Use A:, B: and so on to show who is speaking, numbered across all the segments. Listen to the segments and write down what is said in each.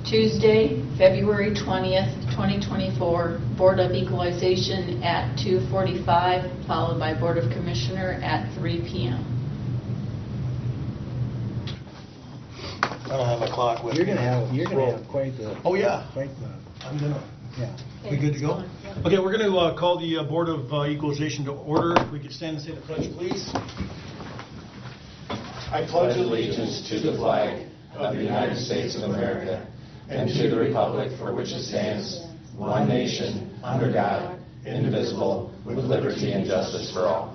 A: Tuesday, February 20th, 2024, Board of Equalization at 2:45, followed by Board of Commissioner at 3 p.m.
B: I don't have my clock with
C: You're
B: me.
C: gonna have quite the.
B: Oh yeah.
C: Quite the.
B: I'm gonna.
C: Yeah.
B: We good to go? Okay, we're going to call the Board of Equalization to order. If we could stand and say the pledge, please.
D: I pledge allegiance to the flag of the United States of America and to the republic for which it stands, one nation, under God, indivisible, with liberty and justice for all.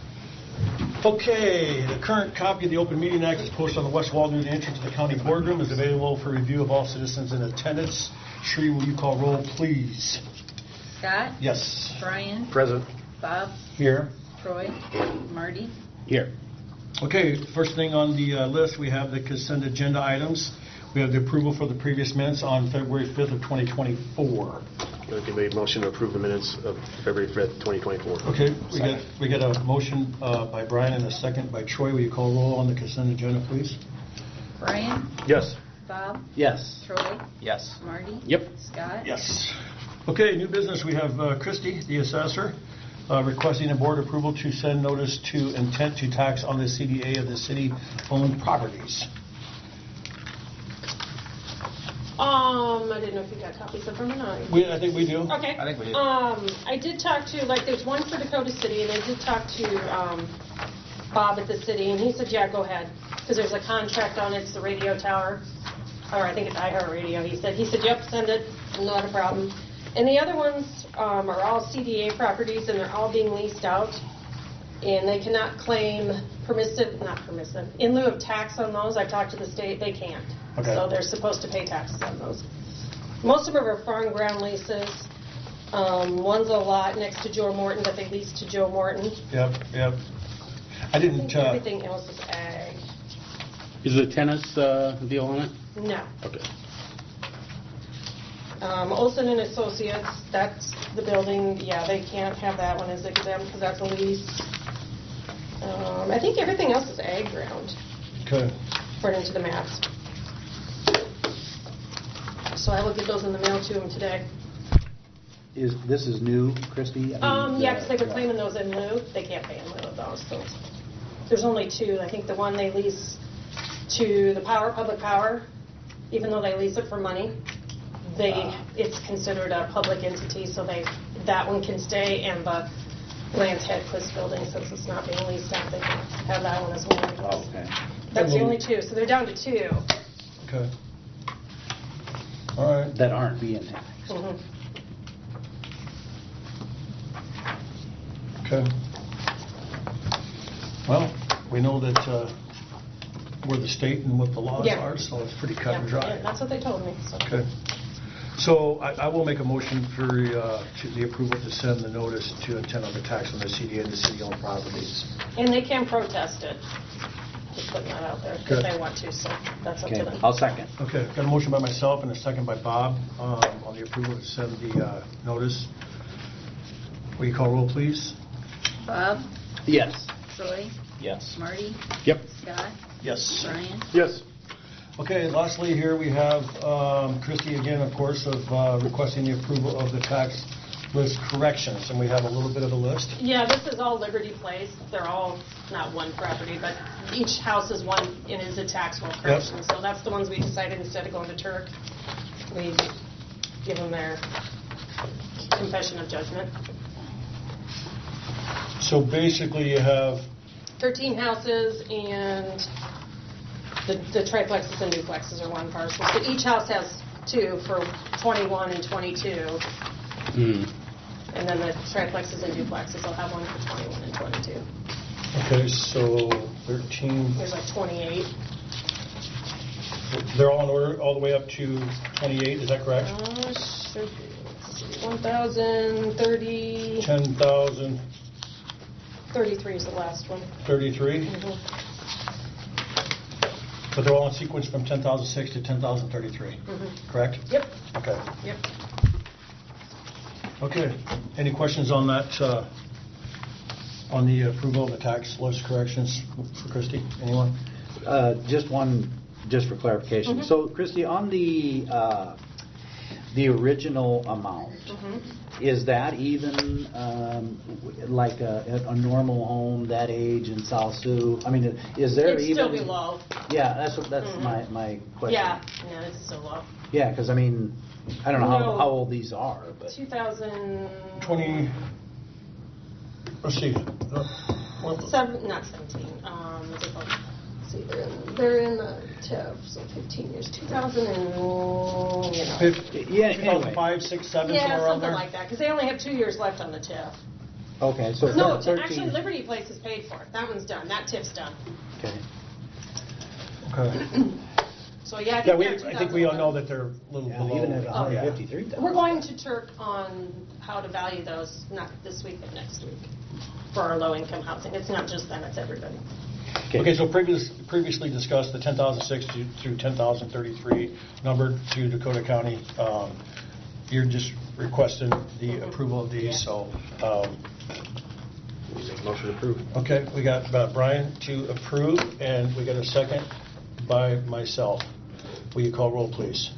B: Okay, the current copy of the Open Meeting Act is posted on the west wall near the entrance to the county boardroom. Is available for review of all citizens in attendance. Sheree, will you call roll, please?
A: Scott?
B: Yes.
A: Brian?
D: Present.
A: Bob?
C: Here.
A: Troy? Marty?
C: Here.
B: Okay, first thing on the list, we have the consent agenda items. We have the approval for the previous minutes on February 5th of 2024.
E: Okay, made motion to approve the minutes of February 5th, 2024.
B: Okay, we got a motion by Brian and a second by Troy. Will you call roll on the consent agenda, please?
A: Brian?
E: Yes.
A: Bob?
C: Yes.
A: Troy?
C: Yes.
A: Marty?
C: Yep.
A: Scott?
B: Yes. Okay, new business. We have Christy, the assessor, requesting a board approval to send notice to intent to tax on the CDA of the city-owned properties.
F: I didn't know if you got copies of them or not.
B: I think we do.
F: Okay.
C: I think we do.
F: I did talk to, there's one for Dakota City, and I did talk to Bob at the city, and he said, yeah, go ahead, because there's a contract on it. It's the radio tower, or I think it's iHeartRadio. He said, yep, send it, not a problem. And the other ones are all CDA properties, and they're all being leased out, and they cannot claim in lieu of tax on those. I talked to the state, they can't.
B: Okay.
F: So they're supposed to pay taxes on those. Most of them are farm ground leases. One's a lot next to Joe Morton that they leased to Joe Morton.
B: Yep. I didn't.
F: Everything else is ag.
G: Is the tennis deal on it?
F: No.
G: Okay.
F: Olson and Associates, that's the building. Yeah, they can't have that one as exempt because that's a lease. I think everything else is ag ground,
B: Okay.
F: according to the maps. So I will get those in the mail to them today.
C: This is new, Christy?
F: Yeah, because they were claiming those in lieu. They can't pay in lieu of those. So there's only two. I think the one they lease to the public power, even though they lease it for money, it's considered a public entity, so that one can stay, and the Lance Hedquist building, since it's not being leased out, they can have that one as well.
C: Okay.
F: That's the only two. So they're down to two.
B: Okay. All right.
C: That aren't being taxed.
F: Mm-hmm.
B: Okay. Well, we know that we're the state and what the laws
F: Yeah.
B: are, so it's pretty cut and dry.
F: Yeah, that's what they told me. So.
B: Okay. So I will make a motion for the approval to send the notice to intent on the tax on the CDA and the city-owned properties.
F: And they can protest it. Just putting that out there if
B: Good.
F: they want to, so that's up to them.
C: I'll second.
B: Okay, got a motion by myself and a second by Bob on the approval to send the notice. Will you call roll, please?
A: Bob?
C: Yes.
A: Troy?
C: Yes.
A: Marty?
G: Yep.
A: Scott?
B: Yes.
A: Brian?
E: Yes.
B: Okay, lastly here we have Christy again, of course, of requesting the approval of the tax list corrections, and we have a little bit of a list.
F: Yeah, this is all Liberty Place. They're all not one property, but each house is one and is a taxable correction. So that's the ones we decided instead of going to Turk, we give them their confession of judgment.
B: So basically you have
F: 13 houses, and the triplexes and duplexes are one parcel. So each house has two for 21 and 22. And then the triplexes and duplexes will have one for 21 and 22.
B: okay, so 13.
F: There's like 28.
B: They're all in order all the way up to 28. Is that correct?
F: Should be. Let's see, 1,030.
B: 10,033.
F: 33 is the last one. Mm-hmm.
B: But they're all in sequence from 10,006 to 10,033.
F: Mm-hmm.
B: Correct?
F: Yep.
B: Okay.
F: Yep.
B: Okay. Any questions on that? On the approval of the tax list corrections for Christy? Anyone?
C: Just one just for clarification. So, Christie, on the original amount, is that even like a normal home that age in South Sioux? I mean, is there
F: It'd
C: even?
F: still be low.
C: Yeah, that's my question.
F: Yeah, no, it's still low.
C: Yeah, because I mean, I don't know
F: No.
C: how old these are, but
F: 2000.
B: 20, let's see.
F: Not 17. What's it called? Let's see, they're in the TIF, so 15 years. 2000 and, you know.
C: yeah. Anyway,
B: 2005, 6, 7,
F: Yeah,
B: somewhere around
F: something
B: there.
F: like that, because they only have 2 years left on the TIF.
C: okay, so
F: No,
C: 13.
F: actually, Liberty Place is paid for. That one's done. That TIF's done.
C: Okay.
B: Okay.
F: So, yeah,
B: Yeah, I think we all know that they're a little
C: Yeah,
B: below.
C: even at
F: Oh, yeah.
C: 153,000.
F: We're going to Turk on how to value those, not this week, but next week, for our low-income housing. It's not just them, it's everybody.
B: Okay, so previously discussed the 10,006 through 10,033 numbered to Dakota County. You're just requesting the approval of these, so.
E: Motion approved.
B: Okay, we got Brian to approve, and we got a second by myself. Will you call roll, please?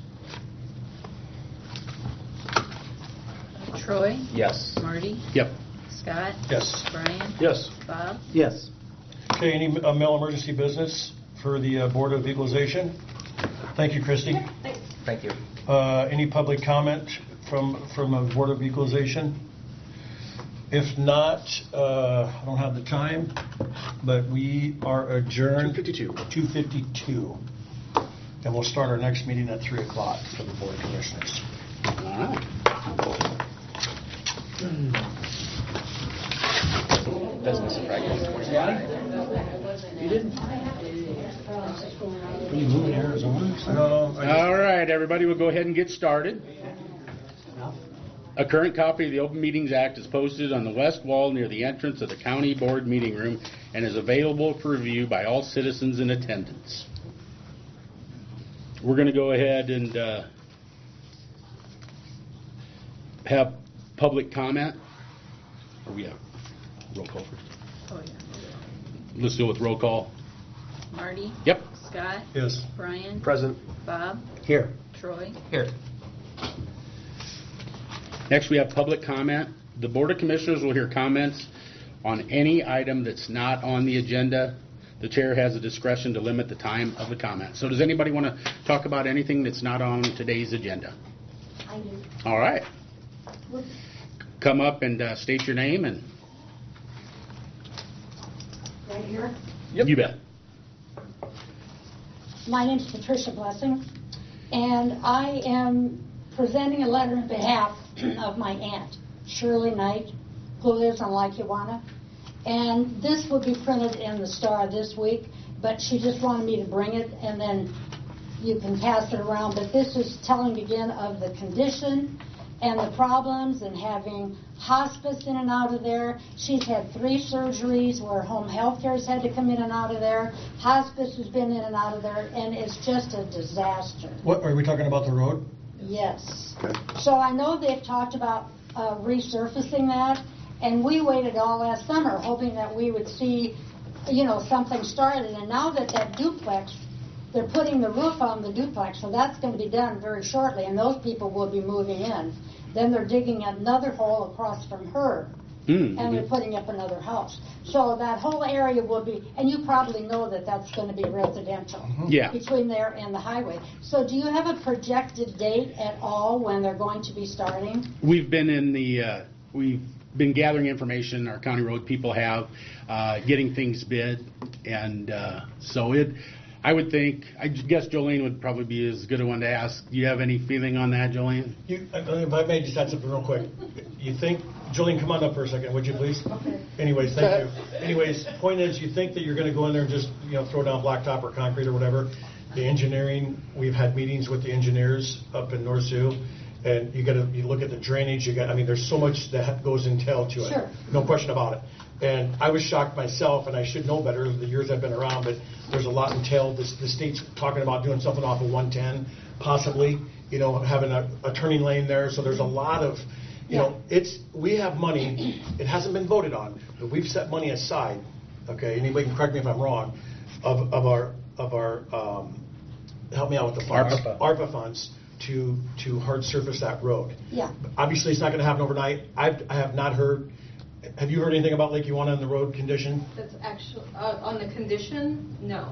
A: Troy,
C: Yes.
A: Marty,
G: Yep.
A: Scott,
B: Yes.
A: Brian,
E: Yes.
A: Bob.
C: Yes.
B: Okay, any mail emergency business for the Board of Equalization? Thank you, Christie.
F: Thanks.
D: Thank you.
B: Any public comment from the Board of Equalization? If not, I don't have the time, but we are adjourned.
E: 2:52.
B: 2:52. And we'll start our next meeting at 3 o'clock for the Board of Commissioners.
G: All right.
D: Business of record 25.
B: Are you moving to Arizona? No,
G: All right, everybody, we'll go ahead and get started. A current copy of the Open Meetings Act is posted on the west wall near the entrance of the county board meeting room and is available for review by all citizens in attendance. We're going to go ahead and have public comment. Or we have roll call first?
A: Oh, yeah.
G: Let's do it with roll call.
A: Marty,
G: Yep.
A: Scott,
B: Yes.
A: Brian,
E: Present.
A: Bob,
C: Here.
A: Troy.
D: Here.
G: Next, we have public comment. The Board of Commissioners will hear comments on any item that's not on the agenda. The chair has the discretion to limit the time of the comment. So does anybody want to talk about anything that's not on today's agenda?
H: I do.
G: All right. Come up and state your name and
H: Right here.
G: you bet.
H: My name is Patricia Blessing, and I am presenting a letter on behalf of my aunt, Shirley Knight, who lives on Lackawanna. And this will be printed in the Star this week, but she just wanted me to bring it, and then you can pass it around. But this is telling again of the condition and the problems and having hospice in and out of there. She's had 3 surgeries where home health care's had to come in and out of there. Hospice has been in and out of there, and it's just a disaster.
B: What, are we talking about the road?
H: Yes. So I know they've talked about resurfacing that, and we waited all last summer hoping that we would see, something started. And now that duplex, they're putting the roof on the duplex, so that's going to be done very shortly, and those people will be moving in. Then they're digging another hole across from her, and they're putting up another house. So that whole area will be, and you probably know that that's going to be residential.
G: Yeah.
H: Between there and the highway. So do you have a projected date at all when they're going to be starting?
G: We've been we've been gathering information, our county road people have, getting things bid, and so I would think, I guess Jolene would probably be as good a one to ask. Do you have any feeling on that, Jolene?
B: If I may just add something real quick. You think, Jolene, come on up for a second, would you please? Okay. Anyways, thank you. Anyways, point is, you think that you're going to go in there and just, throw down blacktop or concrete or whatever. The engineering, we've had meetings with the engineers up in North Sioux, and you look at the drainage. There's so much that goes entail to it.
H: Sure.
B: No question about it. And I was shocked myself, and I should know better the years I've been around, but there's a lot entailed. The state's talking about doing something off of 110, possibly, having a turning lane there. So there's a lot of, we have money. It hasn't been voted on, but we've set money aside. Okay, anybody can correct me if I'm wrong. Of our help me out with the funds.
G: ARPA.
B: Funds to hard surface that road.
H: Yeah.
B: Obviously, it's not going to happen overnight. I have not heard. Have you heard anything about Lake Ewana and the road condition?
I: That's actually on the condition. No.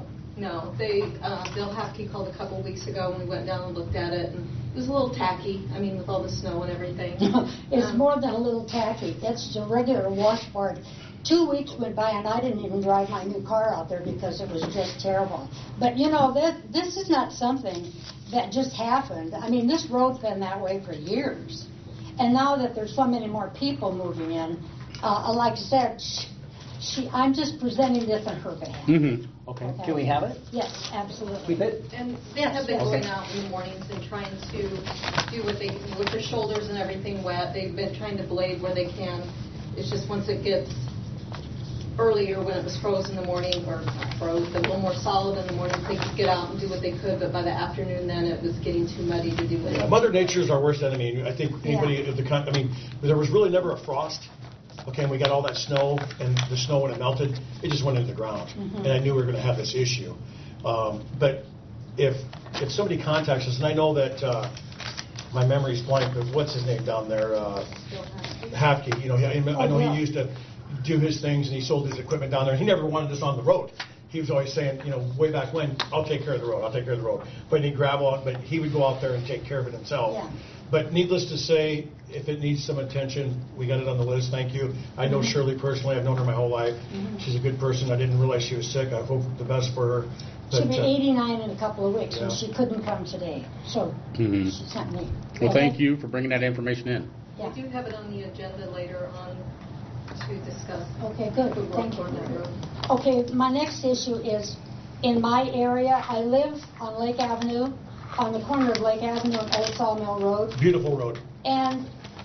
I: Bill Hafke called a couple weeks ago when we went down and looked at it, and it was a little tacky. I mean, with all the snow and everything.
H: It's more than a little tacky. It's a regular washboard. 2 weeks went by and I didn't even drive my new car out there because it was just terrible. But this is not something that just happened. I mean, this road's been that way for years. And now that there's so many more people moving in, like I said, I'm just presenting this on her behalf.
C: Mm-hmm. Okay. Can we have it?
H: Yes, absolutely.
C: Keep it?
I: And they have been going out in the mornings and trying to do what they can with their shoulders and everything wet. They've been trying to blade where they can. It's just once it gets earlier when it was frozen in the morning, or not froze, but a little more solid in the morning, they could get out and do what they could, but by the afternoon then it was getting too muddy to do it.
B: Yeah, Mother Nature is our worst enemy. I think anybody, there was really never a frost. Okay, and we got all that snow, and the snow, when it melted, it just went into the ground.
H: Mm-hmm.
B: And I knew we were going to have this issue. But if somebody contacts us, and I know that my memory's blank, but what's his name down there? Hafke. I know he used to do his things, and he sold his equipment down there. He never wanted us on the road. He was always saying, way back when, I'll take care of the road. But he'd gravel, but he would go out there and take care of it himself.
H: Yeah.
B: But needless to say, if it needs some attention, we got it on the list. Thank you. I know Shirley personally. I've known her my whole life. She's a good person. I didn't realize she was sick. I hope the best for her. But,
H: She'll be 89 in a couple of weeks, and
B: yeah.
H: she couldn't come today. So she sent me.
G: Well, thank you for bringing that information in.
H: Yeah.
I: We do have it on the agenda later on to discuss.
H: Okay, good.
I: The
H: Thank
I: work on that
H: you.
I: road.
H: Okay, my next issue is in my area. I live on Lake Avenue, on the corner of Lake Avenue and Old Sawmill Road.
B: Beautiful road.
H: And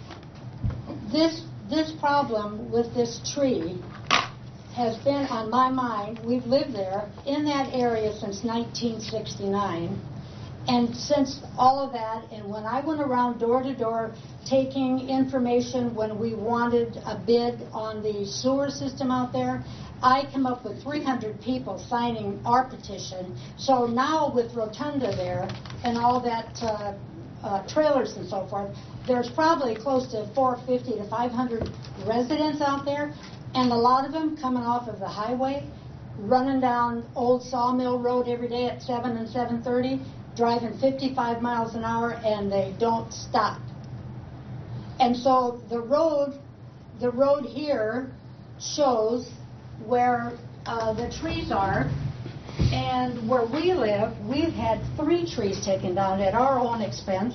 H: this problem with this tree has been on my mind. We've lived there in that area since 1969. And since all of that, and when I went around door to door taking information when we wanted a bid on the sewer system out there, I come up with 300 people signing our petition. So now with Rotunda there and all that trailers and so forth, there's probably close to 450 to 500 residents out there, and a lot of them coming off of the highway, running down Old Sawmill Road every day at 7 and 7:30, driving 55 miles an hour, and they don't stop. And so the road here shows where the trees are, and where we live, we've had 3 trees taken down at our own expense.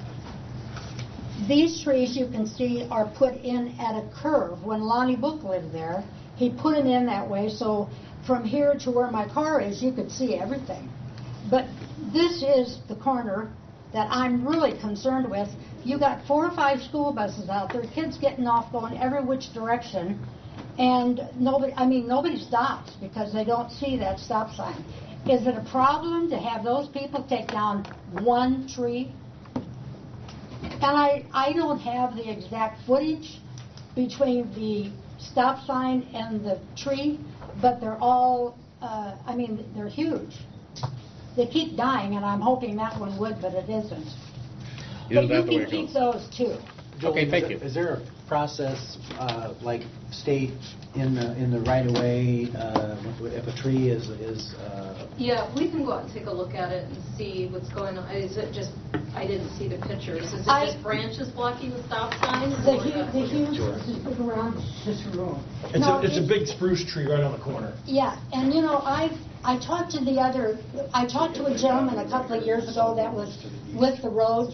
H: These trees, you can see, are put in at a curve. When Lonnie Book lived there, he put them in that way, so from here to where my car is, you could see everything. But this is the corner that I'm really concerned with. You got 4 or 5 school buses out there, kids getting off going every which direction, and nobody stops because they don't see that stop sign. Is it a problem to have those people take down 1 tree? And I don't have the exact footage between the stop sign and the tree, but they're all, they're huge. They keep dying, and I'm hoping that one would, but it isn't. But you can keep those too.
C: Okay,
G: thank you.
C: Is there a process, like state in the right of way, if a tree is?
I: Yeah, we can go out and take a look at it and see what's going on. Is it just? I didn't see the pictures. Is it just branches blocking the stop signs?
H: The huge is big around this room.
B: It's a big spruce tree right on the corner.
H: Yeah, and I talked to a gentleman a couple of years ago that was with the roads,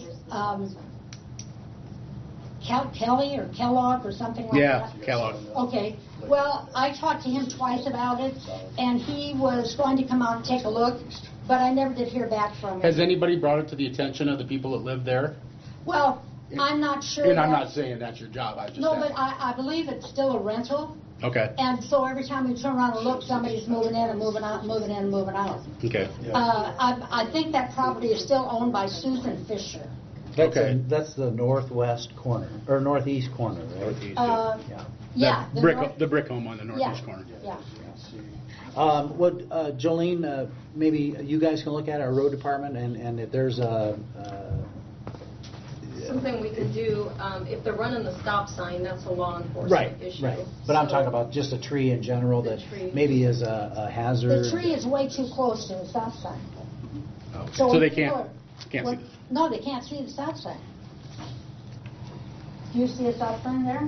H: Kelly or Kellogg or something like that.
G: Yeah, Kellogg.
H: Okay. Well, I talked to him twice about it, and he was going to come out and take a look, but I never did hear back from him.
G: Has anybody brought it to the attention of the people that live there?
H: Well, I'm not sure.
G: And I'm not saying that's your job. I just
H: No,
G: asked.
H: but I believe it's still a rental.
G: Okay.
H: And so every time we turn around and look, somebody's moving in and moving out, moving in and moving out.
G: Okay.
H: I think that property is still owned by Susan
G: Okay.
C: That's the northwest corner, or northeast corner, right?
G: Northeast,
H: Uh,
C: Yeah.
H: Yeah.
G: The brick home on the northeast
H: Yeah,
G: corner.
H: yeah.
C: Jolene, maybe you guys can look at our road department, and if there's a
I: Something we can do, if they're running the stop sign, that's a law enforcement issue.
C: Right. But I'm
I: So-
C: talking about just a tree in general
I: The
C: that
I: tree.
C: maybe is a hazard.
H: The tree is way too close to the stop sign.
G: So
H: when
G: they
H: people
G: can't see.
H: No, they can't see the stop sign. Do you see a stop sign there?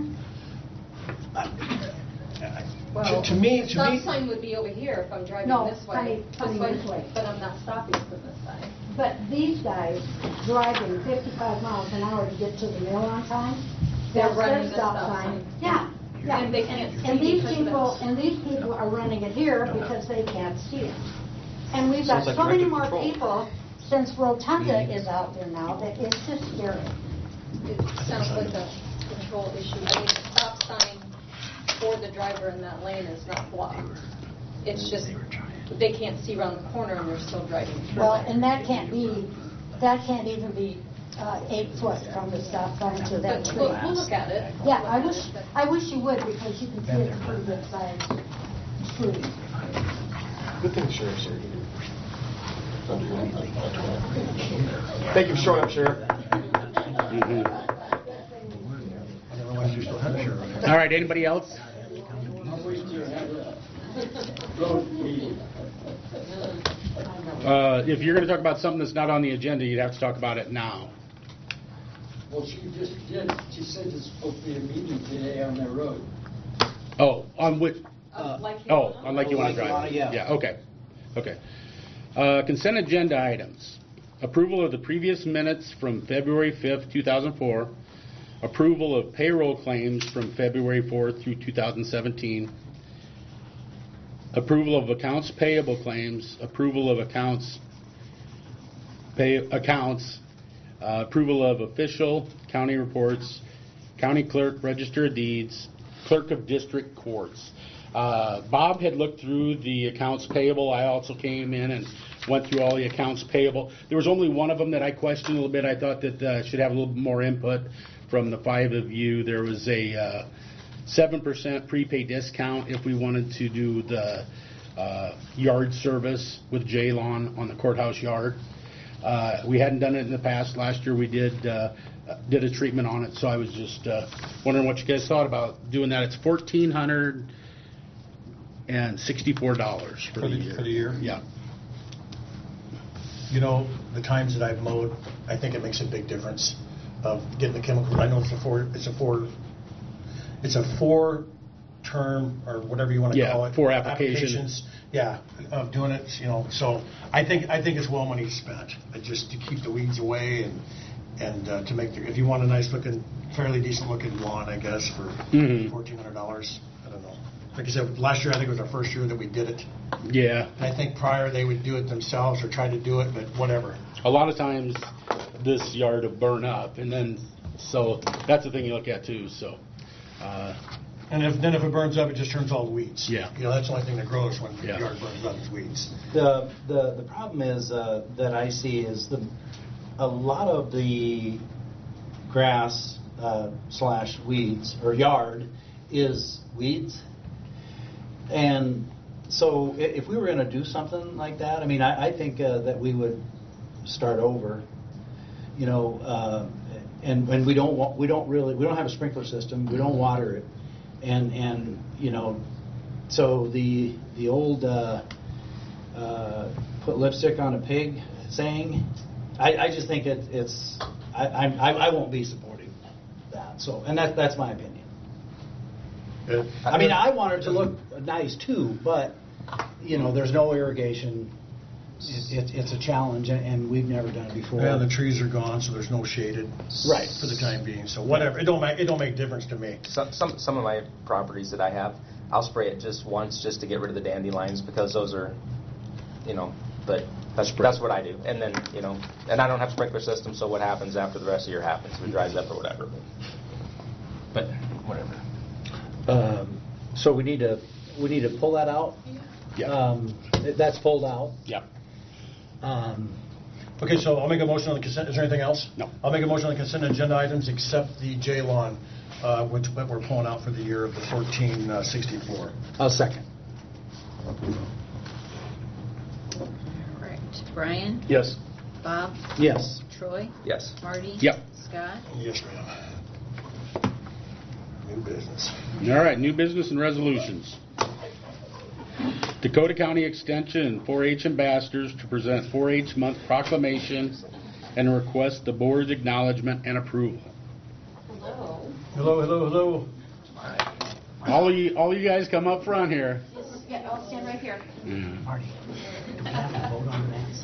I: Well,
B: To me-
I: the stop sign would be over here if I'm driving
H: No,
I: this way.
H: coming this way.
I: But I'm not stopping from this side.
H: But these guys driving 55 miles an hour to get to the mill on time,
I: They're
H: that's
I: running
H: their
I: the
H: stop
I: stop
H: sign.
I: sign.
H: Yeah, yeah.
I: And they can't see
H: And these
I: because of
H: people,
I: that.
H: and these people are running it here because they can't see it. And we've got
E: Sounds like
H: so many
E: directed
H: more
E: control.
H: people, since Rotunda is out there now, that it's just scary.
I: It sounds like a control issue. I mean, the stop sign for the driver in that lane is not blocked. It's just, they can't see around the corner and they're still driving through.
H: Well, and that can't even be 8 foot from the stop sign to that
I: But
H: tree.
I: we'll look at it.
H: Yeah, I wish you would, because you can see it's a pretty good sized tree.
E: Good thing Sheriff's here. Thank you for showing up, Sheriff.
G: All right, anybody else? If you're going to talk about something that's not on the agenda, you'd have to talk about it now.
J: Well, she just did. She said there's supposed to be a meeting today on that road.
G: Oh, on which?
I: Like you
G: Oh,
I: wanna-
G: on Like You Want to
C: Like You Wanna,
G: Drive.
C: yeah.
G: Okay. Consent agenda items. Approval of the previous minutes from February 5th, 2004. Approval of payroll claims from February 4th through 2017. Approval of accounts payable claims. Approval of accounts. Approval of official county reports. County clerk, register of deeds. Clerk of district courts. Bob had looked through the accounts payable. I also came in and went through all the accounts payable. There was only one of them that I questioned a little bit. I thought that should have a little more input from the five of you. There was a 7% prepaid discount if we wanted to do the yard service with J-Lawn on the courthouse yard. We hadn't done it in the past. Last year we did a treatment on it, so I was just wondering what you guys thought about doing that. It's $1,464 for the year.
B: For the year?
G: Yeah.
B: You know, the times that I've mowed, I think it makes a big difference of getting the chemicals. I know it's a four term or whatever you want to call it.
G: 4 applications.
B: Yeah, of doing it, you know. So I think it's well money spent, just to keep the weeds away and to make if you want a nice looking, fairly decent looking lawn, I guess for $1,400. I don't know. Like I said, last year I think it was our first year that we did it.
G: Yeah.
B: I think prior they would do it themselves or try to do it, but whatever.
G: A lot of times this yard will burn up, and then so that's the thing you look at too. So.
B: And if it burns up, it just turns all weeds.
G: Yeah.
B: You know, that's the only thing that grows when the
G: Yeah.
B: yard burns up is weeds.
C: The problem is that I see is a lot of the grass slash weeds or yard is weeds, and so if we were going to do something like that, I mean, I think that we would start over, you know, and we don't have a sprinkler system, we don't water it, and you know, so the old put lipstick on a pig saying, I just think it's I won't be supporting that. So, and that's my opinion. I mean, I want it to look nice too, but you know, there's no irrigation. It's a challenge, and we've never done it before.
B: Yeah, the trees are gone, so there's no shaded.
C: Right.
B: For the time being. So whatever, it don't make a difference to me.
K: Some of my properties that I have, I'll spray it just once just to get rid of the dandelions because those are, you know, but that's what I do. And then, you know, and I don't have a sprinkler system, so what happens after the rest of the year happens. If it dries up or whatever. But whatever.
C: So we need to pull that out.
G: Yeah.
C: That's pulled out.
G: Yeah.
B: Okay, so I'll make a motion on the consent. Is there anything else?
G: No.
B: I'll make a motion on the consent agenda items except the J-Lawn which what we're pulling out for the year of the 1464.
C: I'll second.
A: Correct. Brian?
E: Yes.
A: Bob?
C: Yes.
A: Troy?
K: Yes.
A: Marty?
G: Yep.
A: Scott?
B: Yes, ma'am. New business.
G: All right, new business and resolutions. Dakota County Extension and 4-H ambassadors to present 4-H month proclamation and request the board's acknowledgement and approval.
A: Hello.
B: Hello, hello, hello.
G: All you guys come up front here.
A: Yeah, I'll stand right here.
C: Marty, do we have to vote on that?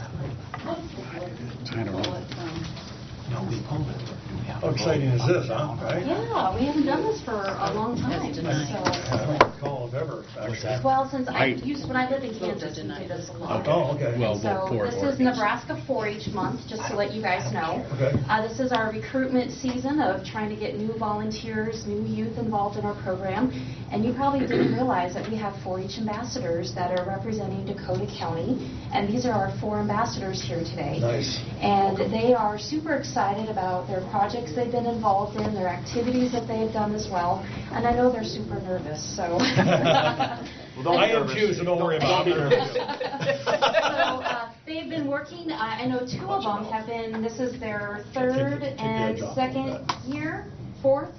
G: I don't know.
C: No, we pulled it.
B: How exciting is this, huh? Right?
L: Yeah, we haven't done this for a long time.
A: That's denied.
L: So.
B: I don't recall of ever, actually.
L: Well, since
G: I-
L: when I lived in Kansas, we did this a lot.
B: Oh, okay.
G: Well,
L: So
G: for
L: this is Nebraska 4-H month, just to let you guys know.
B: Okay.
L: This is our recruitment season of trying to get new volunteers, new youth involved in our program. And you probably didn't realize that we have 4-H ambassadors that are representing Dakota County. And these are our 4 ambassadors here today.
B: Nice.
L: And they are super excited about their projects they've been involved in, their activities that they've done as well. And I know they're super nervous, so.
B: I am too, so don't worry about it.
L: So they've been working, I know 2 of them have been, this is their 3rd and 2nd year, 4th?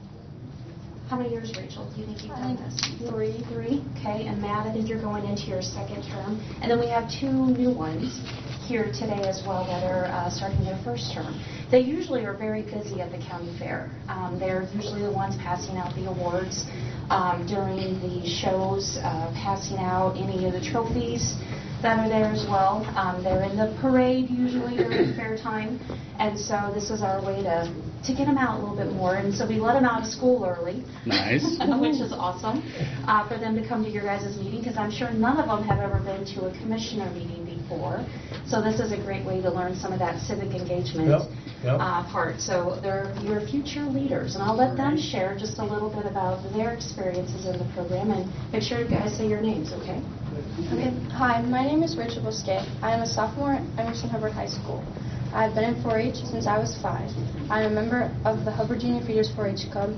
L: How many years, Rachel, do you think you've done this? 3. Okay, and Matt, I think you're going into your 2nd term. And then we have 2 new ones here today as well that are starting their 1st term. They usually are very busy at the county fair. They're usually the ones passing out the awards during the shows, passing out any of the trophies that are there as well. They're in the parade usually during fair time, and so this is our way to get them out a little bit more. And so we let them out of school early.
G: Nice.
L: Which is awesome for them to come to your guys' meeting, because I'm sure none of them have ever been to a commissioner meeting before. So this is a great way to learn some of that civic engagement part. So they're your future leaders, and I'll let them share just a little bit about their experiences in the program, and make sure you guys say your names, okay?
M: Okay. Hi, my name is Rachel Bosquet. I am a sophomore at Emerson Hubbard High School. I have been in 4-H since I was 5. I am a member of the Hubbard Junior Feeders 4-H Club.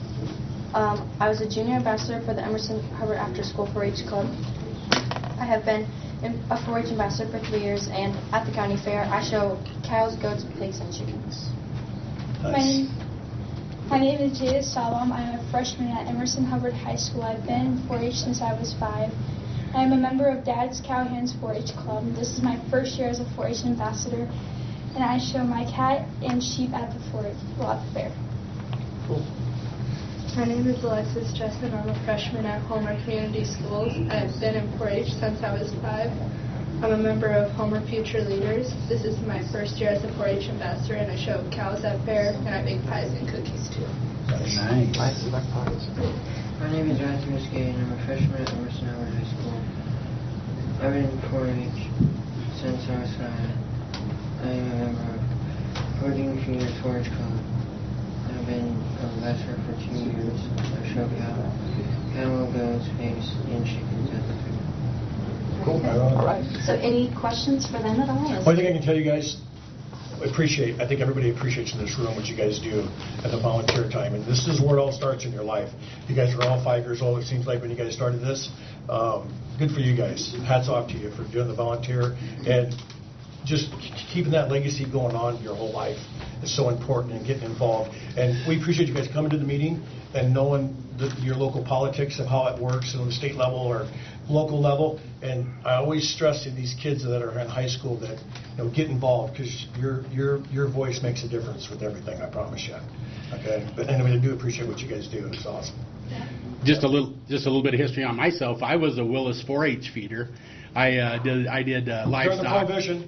M: I was a junior ambassador for the Emerson Hubbard After School 4-H Club. I have been a 4-H ambassador for 3 years, and at the county fair, I show cows, goats, pigs, and chickens.
B: Nice.
M: My name is Jada Salam. I am a freshman at Emerson Hubbard High School. I've been in 4-H since I was 5. I am a member of Dad's Cowhands 4-H Club. This is my 1st year as a 4-H ambassador, and I show my cat and sheep at the fair.
B: Cool.
M: My name is Alexis Chessman. I'm a freshman at Homer Community Schools. I've been in 4-H since I was 5. I'm a member of Homer Future Leaders. This is my 1st year as a 4-H ambassador, and I show cows at fair, and I bake pies and cookies too.
C: Nice.
N: My name is Matthew Muscade, and I'm a freshman at Emerson Hubbard High School. I've been in 4-H since I was 5. I am a member of Hoarding Feeders 4-H Club. I've been an ambassador for 2 years. I show cattle, goats, pigs, and chickens at the fair.
B: Cool. All right.
L: So any questions for them at all?
B: One thing I can tell you guys, I think everybody appreciates in this room what you guys do at the volunteer time, and this is where it all starts in your life. You guys are all 5 years old, it seems like, when you guys started this. Good for you guys. Hats off to you for doing the volunteer, and just keeping that legacy going on your whole life is so important, and getting involved. And we appreciate you guys coming to the meeting and knowing your local politics of how it works on the state level or local level. And I always stress to these kids that are in high school that get involved, because your voice makes a difference with everything, I promise you. Okay, but anyway, I do appreciate what you guys do. It's awesome.
G: Just a little bit of history on myself. I was a Willis 4-H feeder. I did livestock.
B: During the Prohibition.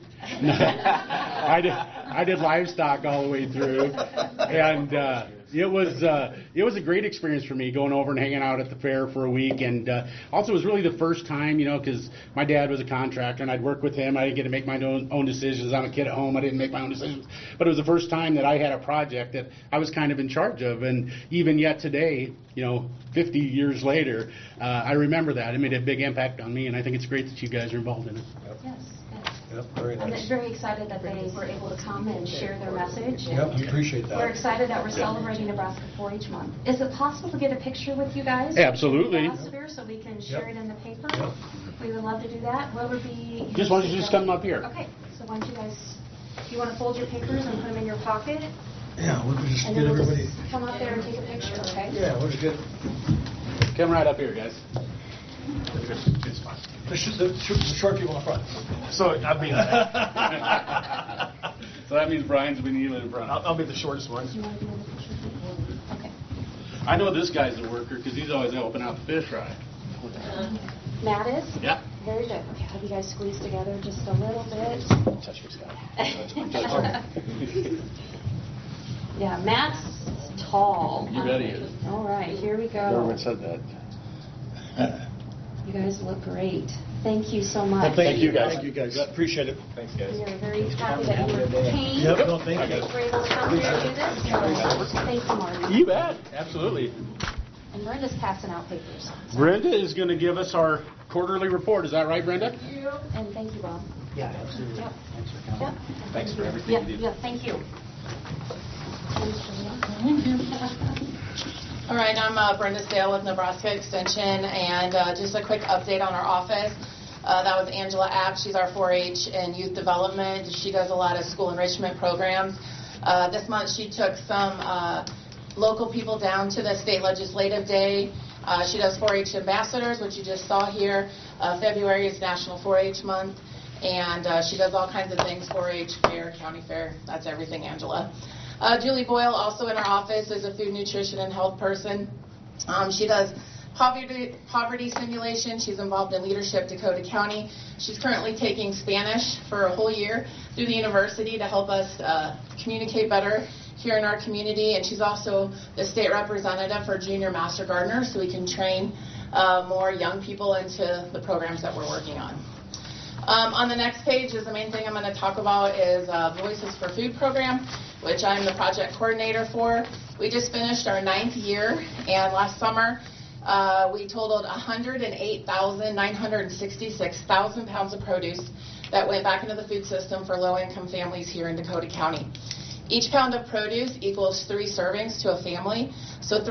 G: I did livestock all the way through, and it was a great experience for me, going over and hanging out at the fair for a week. And also, it was really the first time, because my dad was a contractor and I'd work with him. I didn't get to make my own decisions. I'm a kid at home. I didn't make my own decisions. But it was the first time that I had a project that I was kind of in charge of. And even yet today, 50 years later, I remember that. It made a big impact on me, and I think it's great that you guys are involved in it.
L: Yes.
B: Yep, very
L: I'm
B: nice.
L: very excited that they were able to come and share their message.
B: Yep, we appreciate that.
L: We're excited that we're celebrating Nebraska 4-H month. Is it possible to get a picture with you guys?
G: Absolutely.
L: So we can share
B: Yep.
L: it in the paper?
B: Yep.
L: We would love to do that. What would be...
G: Why don't you just come up here?
L: Okay, so why don't you guys, you want to fold your papers and put them in your pocket?
B: Yeah, we'll just
L: And
B: get
L: then we'll
B: everybody.
L: just come up there and take a picture, okay?
B: Yeah, we'll just get.
G: Come right up here, guys.
B: The short people in front.
E: So, I mean,
G: So that means Brian's been kneeling in front.
E: I'll be the shortest one.
L: Do you want to do another picture? Okay.
G: I know this guy's a worker because he's always helping out the fish fry.
L: Matt is?
G: Yeah.
L: Very good. Okay, have you guys squeeze together just a little bit?
G: Touch your Scott.
L: Yeah, Matt's tall.
G: You bet he is.
L: All right, here we go.
G: Government said that.
L: You guys look great. Thank you so much.
B: Thank you guys. Thank you guys. Appreciate it.
E: Thanks, guys.
L: We are very happy that you came.
B: Yep, no, thank you.
L: We're able to come here and do this. Thank you, Marty.
G: You bet. Absolutely.
L: And Brenda's passing out papers.
G: Brenda is going to give us our quarterly report. Is that right, Brenda?
L: And thank you, Bob.
C: Yeah, absolutely.
L: Yep.
C: Thanks for coming.
L: Yep.
K: Thanks for everything
L: Yeah,
K: you do.
L: yeah, thank you.
A: All right, I'm Brenda Sale with Nebraska Extension, and just a quick update on our office. That was Angela App. She's our 4-H and youth development. She does a lot of school enrichment programs. This month she took some local people down to the state legislative day. She does 4-H ambassadors, which you just saw here. February is National 4-H month, and she does all kinds of things, 4-H fair, county fair. That's everything, Angela. Julie Boyle, also in our office, is a food, nutrition, and health person. She does poverty simulation. She's involved in Leadership Dakota County. She's currently taking Spanish for a whole year through the university to help us communicate better here in our community. And she's also the state representative for Junior Master Gardener, so we can train more young people into the programs that we're working on. On the next page is the main thing I'm going to talk about is Voices for Food program, which I'm the project coordinator for. We just finished our 9th year, and last summer we totaled 108,966,000 pounds of produce that went back into the food system for low-income families here in Dakota County. Each pound of produce equals 3 servings to a family, so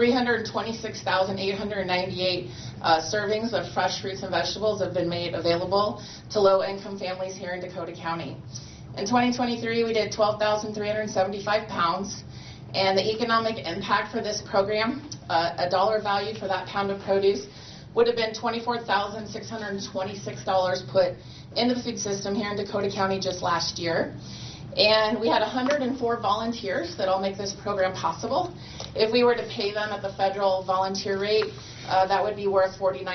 A: 326,898 servings of fresh fruits and vegetables have been made available to low-income families here in Dakota County. In 2023, we did 12,375 pounds, and the economic impact for this program, a dollar value for that pound of produce, would have been $24,626 put into the food system here in Dakota County just last year. And we had 104 volunteers that all make this program possible. If we were to pay them at the federal volunteer rate, that would be worth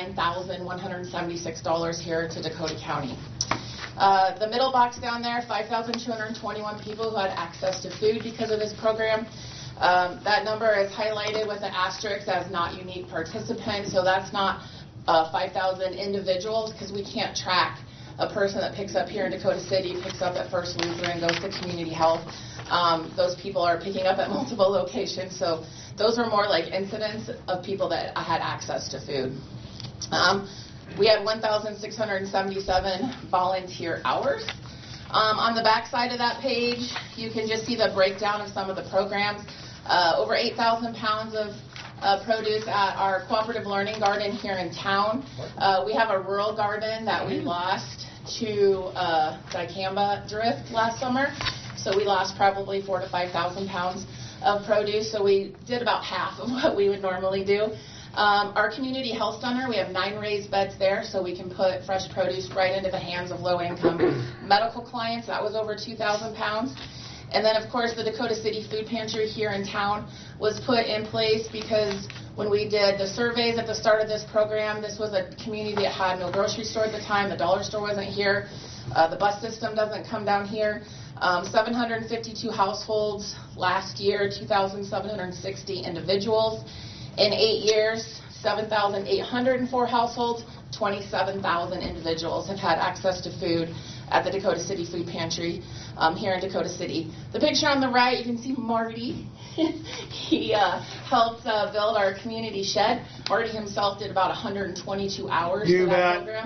A: $49,176 here to Dakota County. The middle box down there, 5,221 people who had access to food because of this program. That number is highlighted with an asterisk as not unique participants, so that's not 5,000 individuals, because we can't track a person that picks up here in Dakota City, picks up at First Lutheran, goes to community health. Those people are picking up at multiple locations, so those are more like incidents of people that had access to food. We had 1,677 volunteer hours. On the back side of that page, you can just see the breakdown of some of the programs. Over 8,000 pounds of produce at our cooperative learning garden here in town. We have a rural garden that we lost to dicamba drift last summer, so we lost probably 4,000 to 5,000 pounds of produce, so we did about half of what we would normally do. Our community health center, we have 9 raised beds there, so we can put fresh produce right into the hands of low-income medical clients. That was over 2,000 pounds. And then, of course, the Dakota City Food Pantry here in town was put in place because when we did the surveys at the start of this program, this was a community that had no grocery store at the time. The dollar store wasn't here. The bus system doesn't come down here. 752 households last year, 2,760 individuals. In 8 years, 7,804 households, 27,000 individuals have had access to food at the Dakota City Food Pantry here in Dakota City. The picture on the right, you can see Marty. He helped build our community shed. Marty himself did about 122 hours for that program.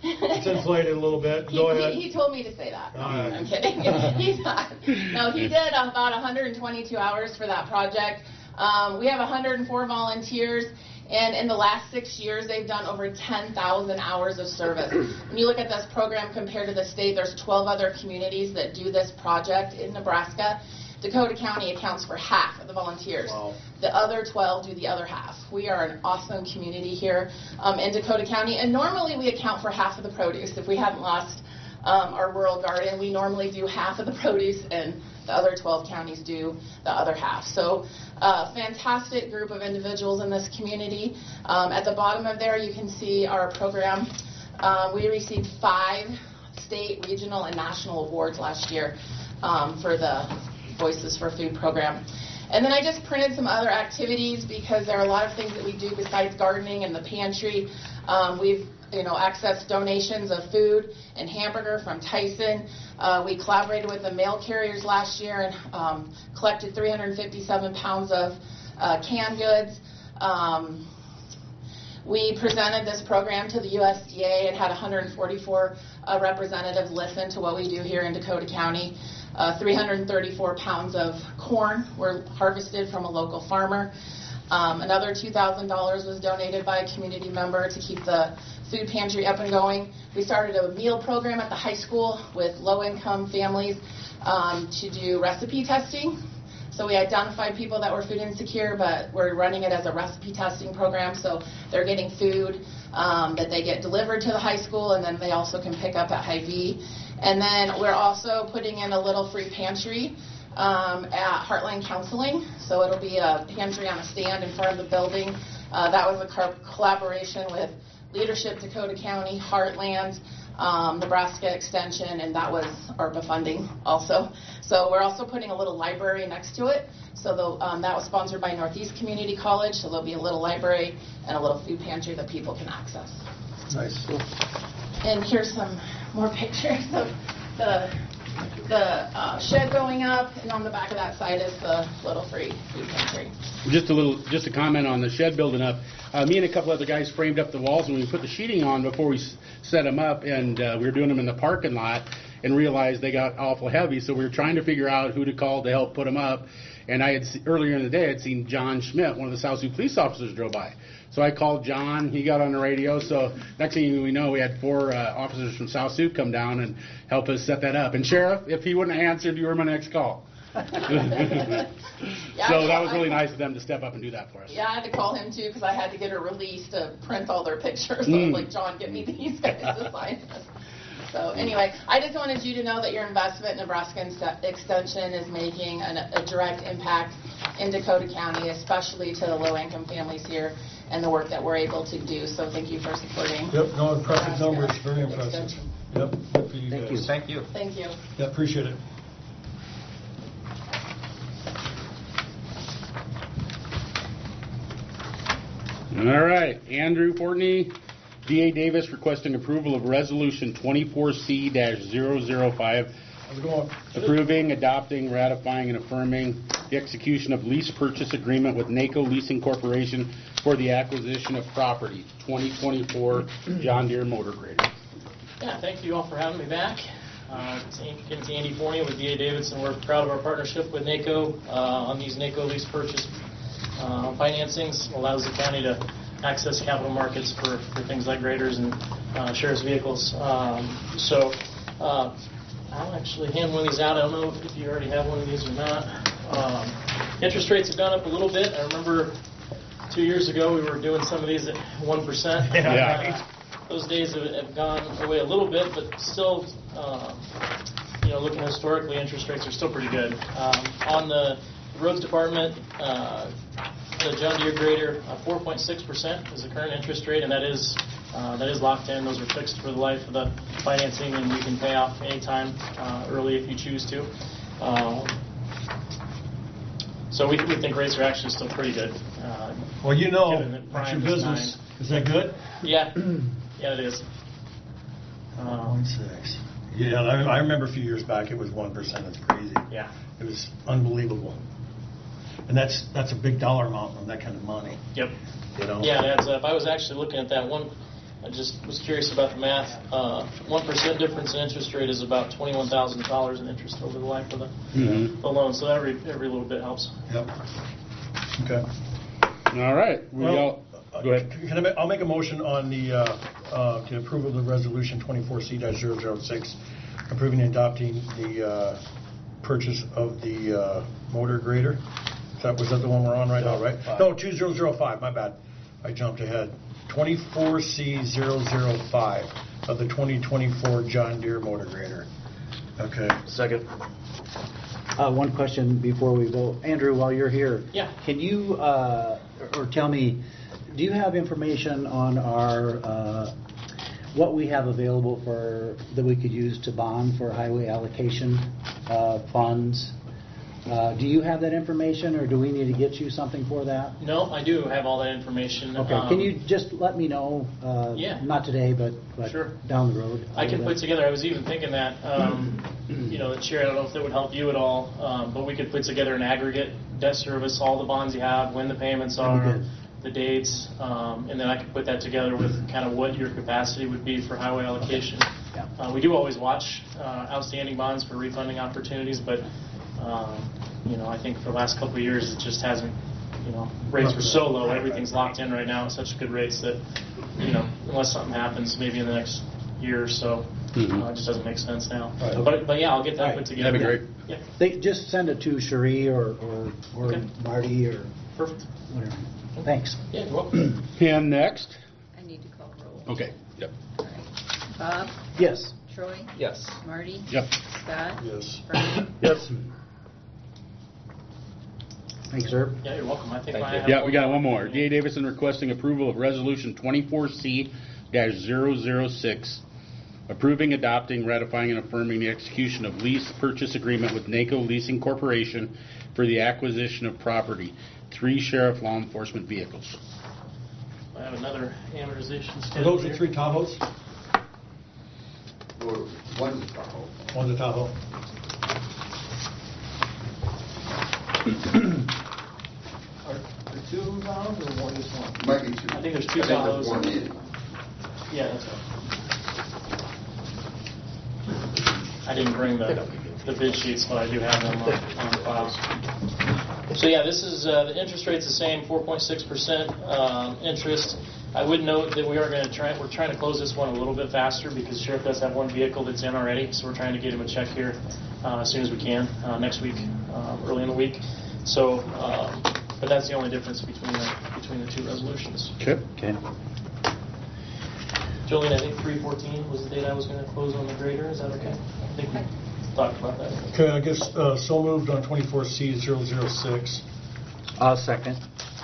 B: It's inflated a little bit. Go ahead.
A: He told me to say that. No,
B: All right.
A: I'm kidding. He's not. No, he did about 122 hours for that project. We have 104 volunteers, and in the last 6 years, they've done over 10,000 hours of service. When you look at this program compared to the state, there's 12 other communities that do this project in Nebraska. Dakota County accounts for half of the volunteers.
B: Wow.
A: The other 12 do the other half. We are an awesome community here in Dakota County, and normally we account for half of the produce. If we hadn't lost our rural garden, we normally do half of the produce, and the other 12 counties do the other half. So fantastic group of individuals in this community. At the bottom of there, you can see our program. We received 5 state, regional, and national awards last year for the Voices for Food program. And then I just printed some other activities because there are a lot of things that we do besides gardening and the pantry. We've accessed donations of food and hamburger from Tyson. We collaborated with the mail carriers last year and collected 357 pounds of canned goods. We presented this program to the USDA and had 144 representatives listen to what we do here in Dakota County. 334 pounds of corn were harvested from a local farmer. Another $2,000 was donated by a community member to keep the food pantry up and going. We started a meal program at the high school with low-income families to do recipe testing. So we identified people that were food insecure, but we're running it as a recipe testing program. So they're getting food that they get delivered to the high school, and then they also can pick up at Hy-Vee. And then we're also putting in a little free pantry at Heartland Counseling. So it'll be a pantry on a stand in front of the building. That was a collaboration with Leadership Dakota County, Heartland, Nebraska Extension, and that was ARPA funding also. So we're also putting a little library next to it. So that was sponsored by Northeast Community College. So there'll be a little library and a little food pantry that people can access.
B: Nice.
A: And here's some more pictures of the shed going up, and on the back of that side is the little free food pantry.
G: Just a comment on the shed building up. Me and a couple other guys framed up the walls, and we put the sheeting on before we set them up, and we were doing them in the parking lot and realized they got awful heavy, so we were trying to figure out who to call to help put them up. And I had earlier in the day, I'd seen John Schmidt, one of the South Sioux police officers, drove by. So I called John. He got on the radio. So next thing we know, we had 4 officers from South Sioux come down and help us set that up. And Sheriff, if he wouldn't have answered, you were my next call. So that was really nice of them to step up and do that for us.
A: Yeah, I had to call him too because I had to get a release to print all their pictures. So I was like, John, get me these guys to sign this. So anyway, I just wanted you to know that your investment in Nebraska Extension is making a direct impact in Dakota County, especially to the low-income families here and the work that we're able to do. So thank you for supporting.
B: Yep, no, impressive numbers, very impressive.
A: Extension.
B: Yep, good for you
K: Thank
B: guys.
K: you. Thank you.
A: Thank you.
B: Yeah, appreciate it.
G: All right, Andrew Fortney, D.A. Davis requesting approval of Resolution 24C-005,
B: How's it going?
G: approving, adopting, ratifying, and affirming the execution of lease purchase agreement with NACO Leasing Corporation for the acquisition of property, 2024 John Deere motor grader.
O: Yeah, thank you all for having me back. It's Andy Forney with D.A. Davidson. We're proud of our partnership with NACO on these NACO lease purchase financings. Allows the county to access capital markets for things like graders and sheriff's vehicles. I'll actually hand one of these out. I don't know if you already have one of these or not. Interest rates have gone up a little bit. I remember 2 years ago we were doing some of these at 1%.
G: Yeah.
O: Those days have gone away a little bit, but still, looking historically, interest rates are still pretty good. On the roads department, the John Deere grader, 4.6% is the current interest rate, and that is locked in. Those are fixed for the life of the financing, and you can pay off anytime early if you choose to. So we think rates are actually still pretty good.
B: Well,
O: given that
B: that's
O: prime
B: your
O: is
B: business.
O: 9.
B: Is that good?
O: Yeah, yeah, it is.
B: 1.6. Yeah, I remember a few years back it was 1%. That's crazy.
O: Yeah.
B: It was unbelievable. And that's a big dollar amount on that kind of money.
O: Yep.
B: You know?
O: Yeah, it adds up. I was actually looking at that I just was curious about the math. 1% difference in interest rate is about $21,000 in interest over the life of the loan. So every little bit helps.
B: Yep. Okay.
G: All right. Go ahead.
B: I'll make a motion on the to approve of the resolution 24C-006, approving and adopting the purchase of the motor grader. Was that the one we're on right now, right? No, 2005. My bad. I jumped ahead. 24C-005 of the 2024 John Deere motor grader. Okay.
E: Second.
P: One question before we vote. Andrew, while you're here,
O: Yeah.
P: can you or tell me, do you have information on our what we have available for that we could use to bond for highway allocation funds? Do you have that information, or do we need to get you something for that?
O: No, I do have all that information.
P: Okay. Can you just let me know?
O: Yeah.
P: Not today, but
O: Sure.
P: down the road.
O: I can put together, I was even thinking that, that Sherry, I don't know if that would help you at all, but we could put together an aggregate debt service, all the bonds you have, when the payments are, the dates, and then I could put that together with kind of what your capacity would be for highway allocation.
P: Yeah.
O: We do always watch outstanding bonds for refunding opportunities, but I think for the last couple of years it just hasn't, rates were so low, everything's locked in right now at such good rates that, unless something happens maybe in the next year or so, it just doesn't make sense now.
P: Right.
O: But yeah, I'll get that put together.
G: That'd be great.
O: Yeah.
P: They just send it to Cherie or
O: Okay.
P: Marty or
O: Perfect.
P: whatever. Thanks.
O: Yeah, you're welcome.
G: And next.
Q: I need to call roll.
G: Okay. Yep.
Q: All right. Bob?
P: Yes.
Q: Troy?
K: Yes.
Q: Marty?
G: Yep.
Q: Scott?
B: Yes.
Q: Brian?
E: Yes.
P: Thanks, sir.
O: Yeah, you're welcome. I think
K: Thank
O: I
K: you.
O: have
G: Yeah, we got one more. D.A. Davison requesting approval of Resolution 24C-006, approving, adopting, ratifying, and affirming the execution of lease purchase agreement with NACO Leasing Corporation for the acquisition of property, 3 sheriff law enforcement vehicles.
O: I have another amortization
B: Are
O: schedule
B: those the
O: here.
B: 3 Tahoes?
R: One's a Tahoe.
B: One's a Tahoe.
J: Are there two rounds or one is one?
R: Might be two.
O: I think there's 2
R: I think
O: Tahoes.
R: there's one in.
O: Yeah, that's right. I didn't bring the bid sheets, but I do have them on file. So yeah, this is the interest rate's the same, 4.6% interest. I would note that we're trying to close this one a little bit faster because the sheriff does have one vehicle that's in already, so we're trying to get him a check here as soon as we can next week, early in the week. So, but that's the only difference between the 2 resolutions.
G: Okay.
O: Jolene, I think 3/14 was the date I was going to close on the grader. Is that okay? I think we talked about that.
B: Okay, I guess so moved on 24C-006.
P: I'll second.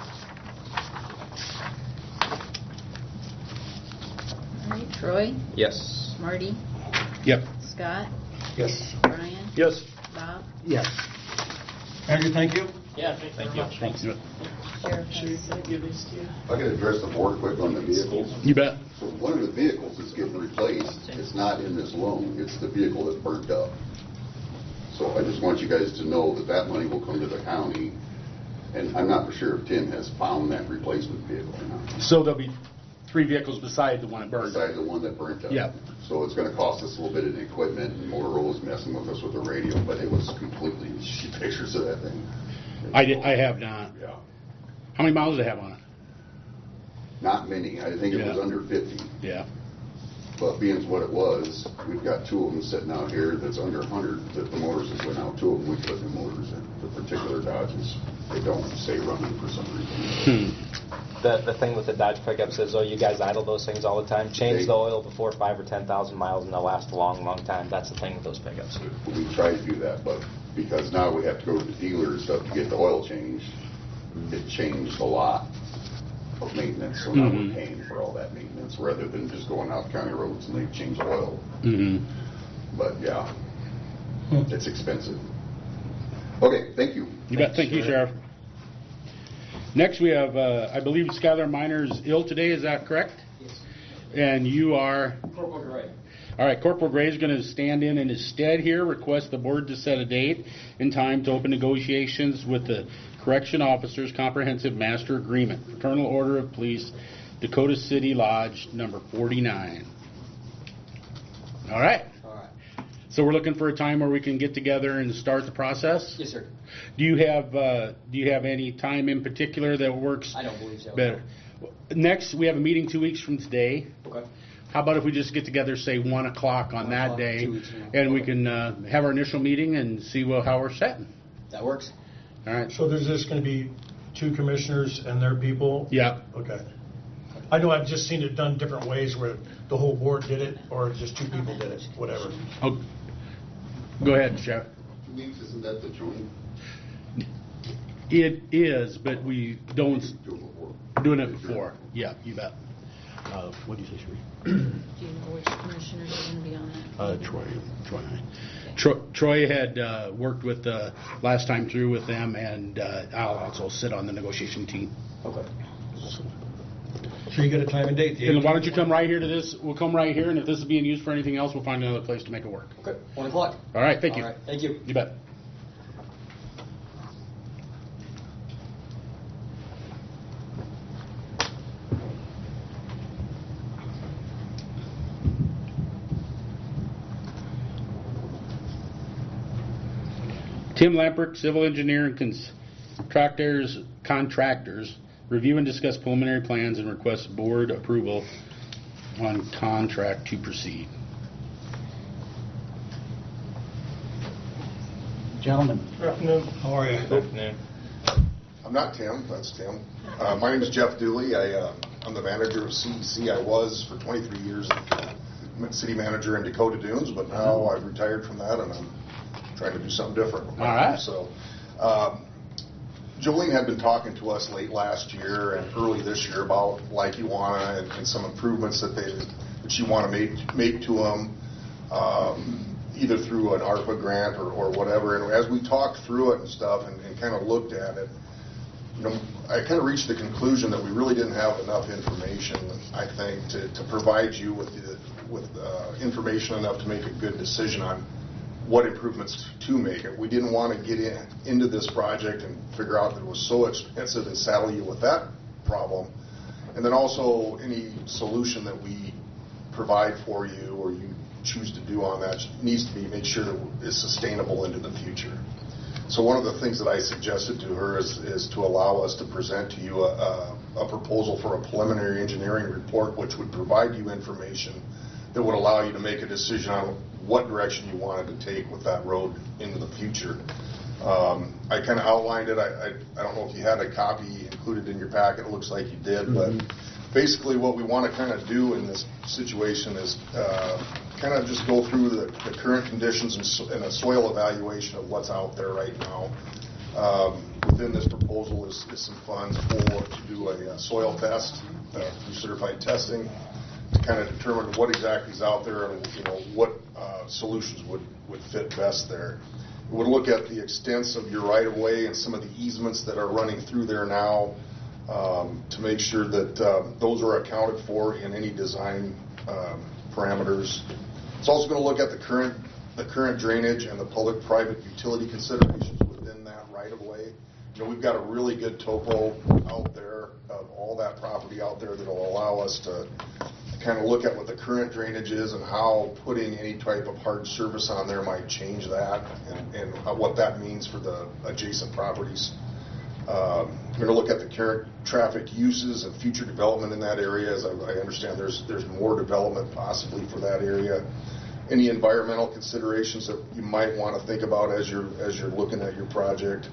Q: All right. Troy?
K: Yes.
Q: Marty?
G: Yep.
Q: Scott?
B: Yes.
Q: Brian?
E: Yes.
Q: Bob?
P: Yes.
B: Andrew, thank you.
O: Yeah, thank you.
P: Thanks.
Q: Sheriff
O: Should
Q: has
O: I give these to you?
R: I can address the board quick on the vehicles.
G: You bet.
R: So one of the vehicles is getting replaced. It's not in this loan. It's the vehicle that's burnt up. So I just want you guys to know that that money will come to the county. And I'm not for sure if Tim has found that replacement vehicle or not.
G: So there'll be 3 vehicles beside the one that burned.
R: Besides the one that burnt up.
G: Yeah.
R: So it's going to cost us a little bit of equipment, and Motorola's messing with us with the radio, but it was completely, see pictures of that thing.
G: I have not.
R: Yeah.
G: How many miles do they have on it?
R: Not many. I think it was under 50.
G: Yeah.
R: But being as what it was, we've got 2 of them sitting out here that's under 100 that the motors has went out. 2 of them we put new motors in. The particular Dodges, they don't stay running for some reason.
K: The thing with the Dodge pickups is, you guys idle those things all the time. Change the oil before 5,000 or 10,000 miles, and they'll last a long, long time. That's the thing with those pickups.
R: We try to do that, but because now we have to go to the dealer and stuff to get the oil changed, it changed a lot of maintenance. So now we're paying for all that maintenance rather than just going out county roads and they change the oil. But yeah, it's expensive. Okay, thank you.
G: You bet. Thank you, Sheriff. Next, we have, I believe Skylar Minor is ill today. Is that correct?
J: Yes.
G: And you are?
J: Corporal Gray.
G: All right, Corporal Gray is going to stand in his stead here, request the board to set a date and time to open negotiations with the Correction Officers Comprehensive Master Agreement, Fraternal Order of Police Dakota City Lodge number 49. All right.
J: All right.
G: So we're looking for a time where we can get together and start the process?
J: Yes, sir.
G: Do you have any time in particular that works
J: I don't believe so.
G: better? Next, we have a meeting 2 weeks from today.
J: Okay.
G: How about if we just get together, say 1 o'clock on
J: 1
G: that
J: o'clock,
G: day,
J: 2 weeks from now.
G: and we
J: Okay.
G: can have our initial meeting and see how we're setting.
J: That works.
G: All right.
B: So there's just going to be 2 commissioners and their people?
G: Yeah.
B: Okay. I know I've just seen it done different ways where the whole board did it or just 2 people did it, whatever.
G: Oh, go ahead, Jeff.
R: 2 weeks, isn't that the joint?
G: It is, but we don't
R: Do it before.
G: doing it before. Yeah, you bet. What do you say, Sheree?
Q: Do you know which commissioners are going to be on that?
G: Troy and I. Troy had worked with last time through with them, and I'll also sit on the negotiation team.
J: Okay.
B: So you got a time and date?
G: And why don't you come right here to this? We'll come right here, and if this is being used for anything else, we'll find another place to make it work.
J: Okay. 1 o'clock.
G: All right, thank you.
J: All right. Thank you.
G: You bet. Tim Lamprecht, civil engineer and contractors, review and discuss preliminary plans and request board approval on contract to proceed.
P: Gentlemen.
B: Good afternoon. How are you?
K: Good afternoon.
S: I'm not Tim, that's Tim. My name is Jeff Dooley. I'm the manager of CEC. I was for 23 years city manager in Dakota Dunes, but now I've retired from that and I'm trying to do something different.
G: All right.
S: So, Jolene had been talking to us late last year and early this year about Lackawanna and some improvements that she want to make to them, either through an ARPA grant or whatever. And as we talked through it and stuff and kind of looked at it, I kind of reached the conclusion that we really didn't have enough information, I think, to provide you with information enough to make a good decision on what improvements to make it. We didn't want to get into this project and figure out that it was so expensive and saddle you with that problem. And then also any solution that we provide for you or you choose to do on that needs to be made sure that it's sustainable into the future. So one of the things that I suggested to her is to allow us to present to you a proposal for a preliminary engineering report which would provide you information that would allow you to make a decision on what direction you wanted to take with that road into the future. I kind of outlined it. I don't know if you had a copy included in your packet. It looks like you did. But basically what we want to kind of do in this situation is kind of just go through the current conditions and a soil evaluation of what's out there right now. Within this proposal is some funds to do a soil test through certified testing to kind of determine what exactly is out there and what solutions would fit best there. We would look at the extents of your right-of-way and some of the easements that are running through there now to make sure that those are accounted for in any design parameters. It's also going to look at the current drainage and the public-private utility considerations within that right-of-way. We've got a really good topo out there of all that property out there that will allow us to kind of look at what the current drainage is and how putting any type of hard surface on there might change that and what that means for the adjacent properties. We're going to look at the current traffic uses and future development in that area. As I understand, there's more development possibly for that area. Any environmental considerations that you might want to think about as you're looking at your project.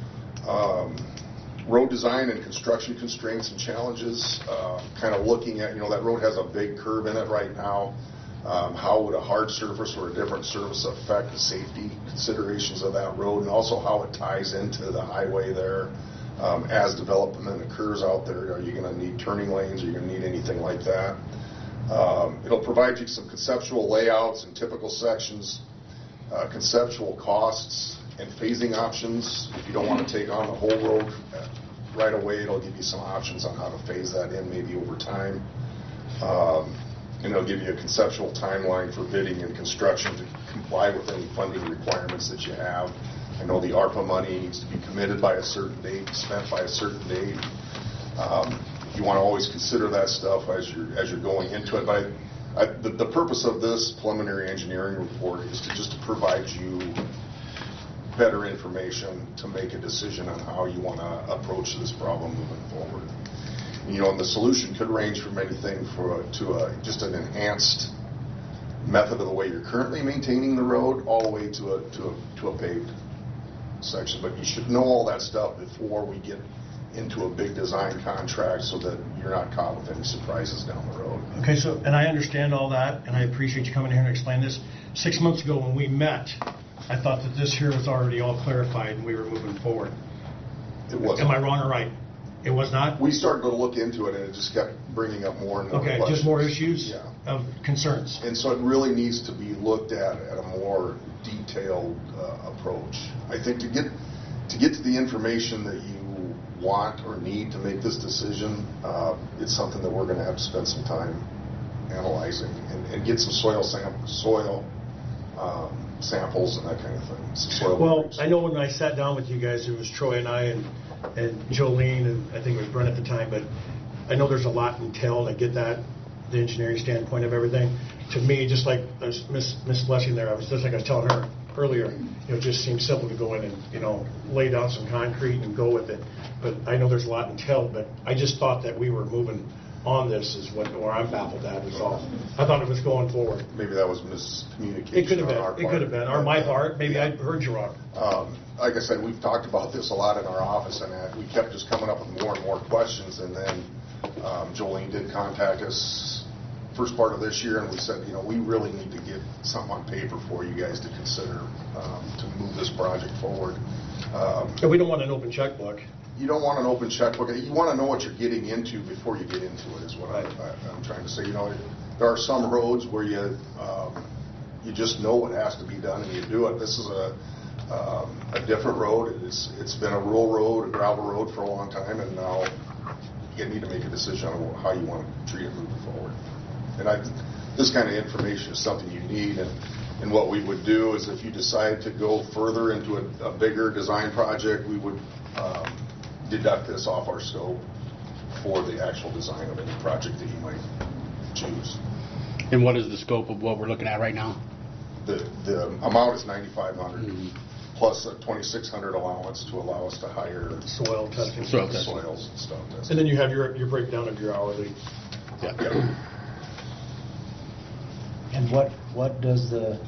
S: Road design and construction constraints and challenges, kind of looking at, that road has a big curve in it right now. How would a hard surface or a different surface affect the safety considerations of that road, and also how it ties into the highway there as development occurs out there. Are you going to need turning lanes? Are you going to need anything like that? It'll provide you some conceptual layouts and typical sections, conceptual costs, and phasing options. If you don't want to take on the whole road right away, it'll give you some options on how to phase that in maybe over time. And it'll give you a conceptual timeline for bidding and construction to comply with any funding requirements that you have. I know the ARPA money needs to be committed by a certain date, spent by a certain date. you want to always consider that stuff as you're going into it. But the purpose of this preliminary engineering report is to provide you better information to make a decision on how you want to approach this problem moving forward. And the solution could range from anything to just an enhanced method of the way you're currently maintaining the road, all the way to a paved section. But you should know all that stuff before we get into a big design contract, so that you're not caught with any surprises down the road.
B: Okay, so, and I understand all that, and I appreciate you coming here and explaining this. 6 months ago when we met, I thought that this here was already all clarified and we were moving forward.
S: It wasn't.
B: Am I wrong or right? It was not?
S: We started to look into it, and it just kept bringing up more and more questions.
B: Okay, just more issues of concerns.
S: And so it really needs to be looked at a more detailed approach. I think to get to the information that you want or need to make this decision, it's something that we're going to have to spend some time analyzing and get some soil samples and that kind of thing.
B: Well, I know when I sat down with you guys, it was Troy and I and Jolene, and I think it was Brent at the time, but I know there's a lot entailed. I get that, the engineering standpoint of everything. To me, just like Miss Blessing there, I was telling her earlier, it just seems simple to go in and, lay down some concrete and go with it. But I know there's a lot entailed, but I just thought that we were moving on this is where I'm baffled at is all. I thought it was going forward.
S: Maybe that was miscommunication.
B: It could have been.
S: On our part.
B: It could have been. Or my part. Maybe I heard you wrong.
S: Like I said, we've talked about this a lot in our office, and we kept just coming up with more and more questions. And then Jolene did contact us first part of this year, and we said, we really need to get something on paper for you guys to consider to move this project forward.
B: And we don't want an open checkbook.
S: You don't want an open checkbook. You want to know what you're getting into before you get into it, is what I'm trying to say. There are some roads where you just know what has to be done and you do it. This is a different road. It's been a rural road, a gravel road for a long time, and now you need to make a decision on how you want to treat it moving forward. And this kind of information is something you need. And what we would do is, if you decide to go further into a bigger design project, we would deduct this off our scope for the actual design of any project that you might choose.
G: And what is the scope of what we're looking at right now?
S: The amount is $9,500 plus a $2,600 allowance to allow us to hire
B: soil testing,
S: soils and stuff.
B: And then you have your breakdown of your hourly.
S: Yeah.
P: And what does the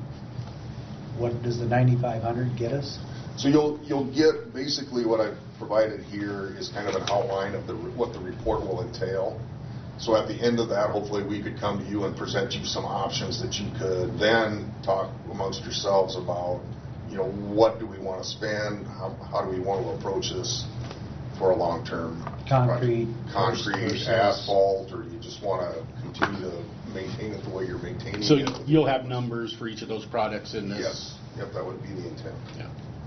P: $9,500 get us?
S: So you'll get basically what I've provided here is kind of an outline of what the report will entail. So at the end of that, hopefully we could come to you and present you some options that you could then talk amongst yourselves about, what do we want to spend, how do we want to approach this for a long-term
P: concrete,
S: asphalt, or do you just want to continue to maintain it the way you're maintaining it?
G: So you'll have numbers for each of those products in this?
S: Yes. Yep, that would be the intent.
G: Yeah.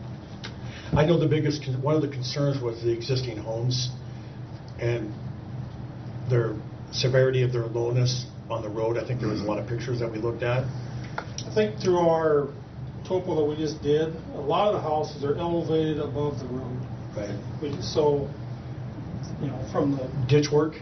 B: I know one of the concerns was the existing homes and their severity of their lowness on the road. I think there was a lot of pictures that we looked at.
T: I think through our topo that we just did, a lot of the houses are elevated above the road.
B: Right.
T: So, from the
B: ditch work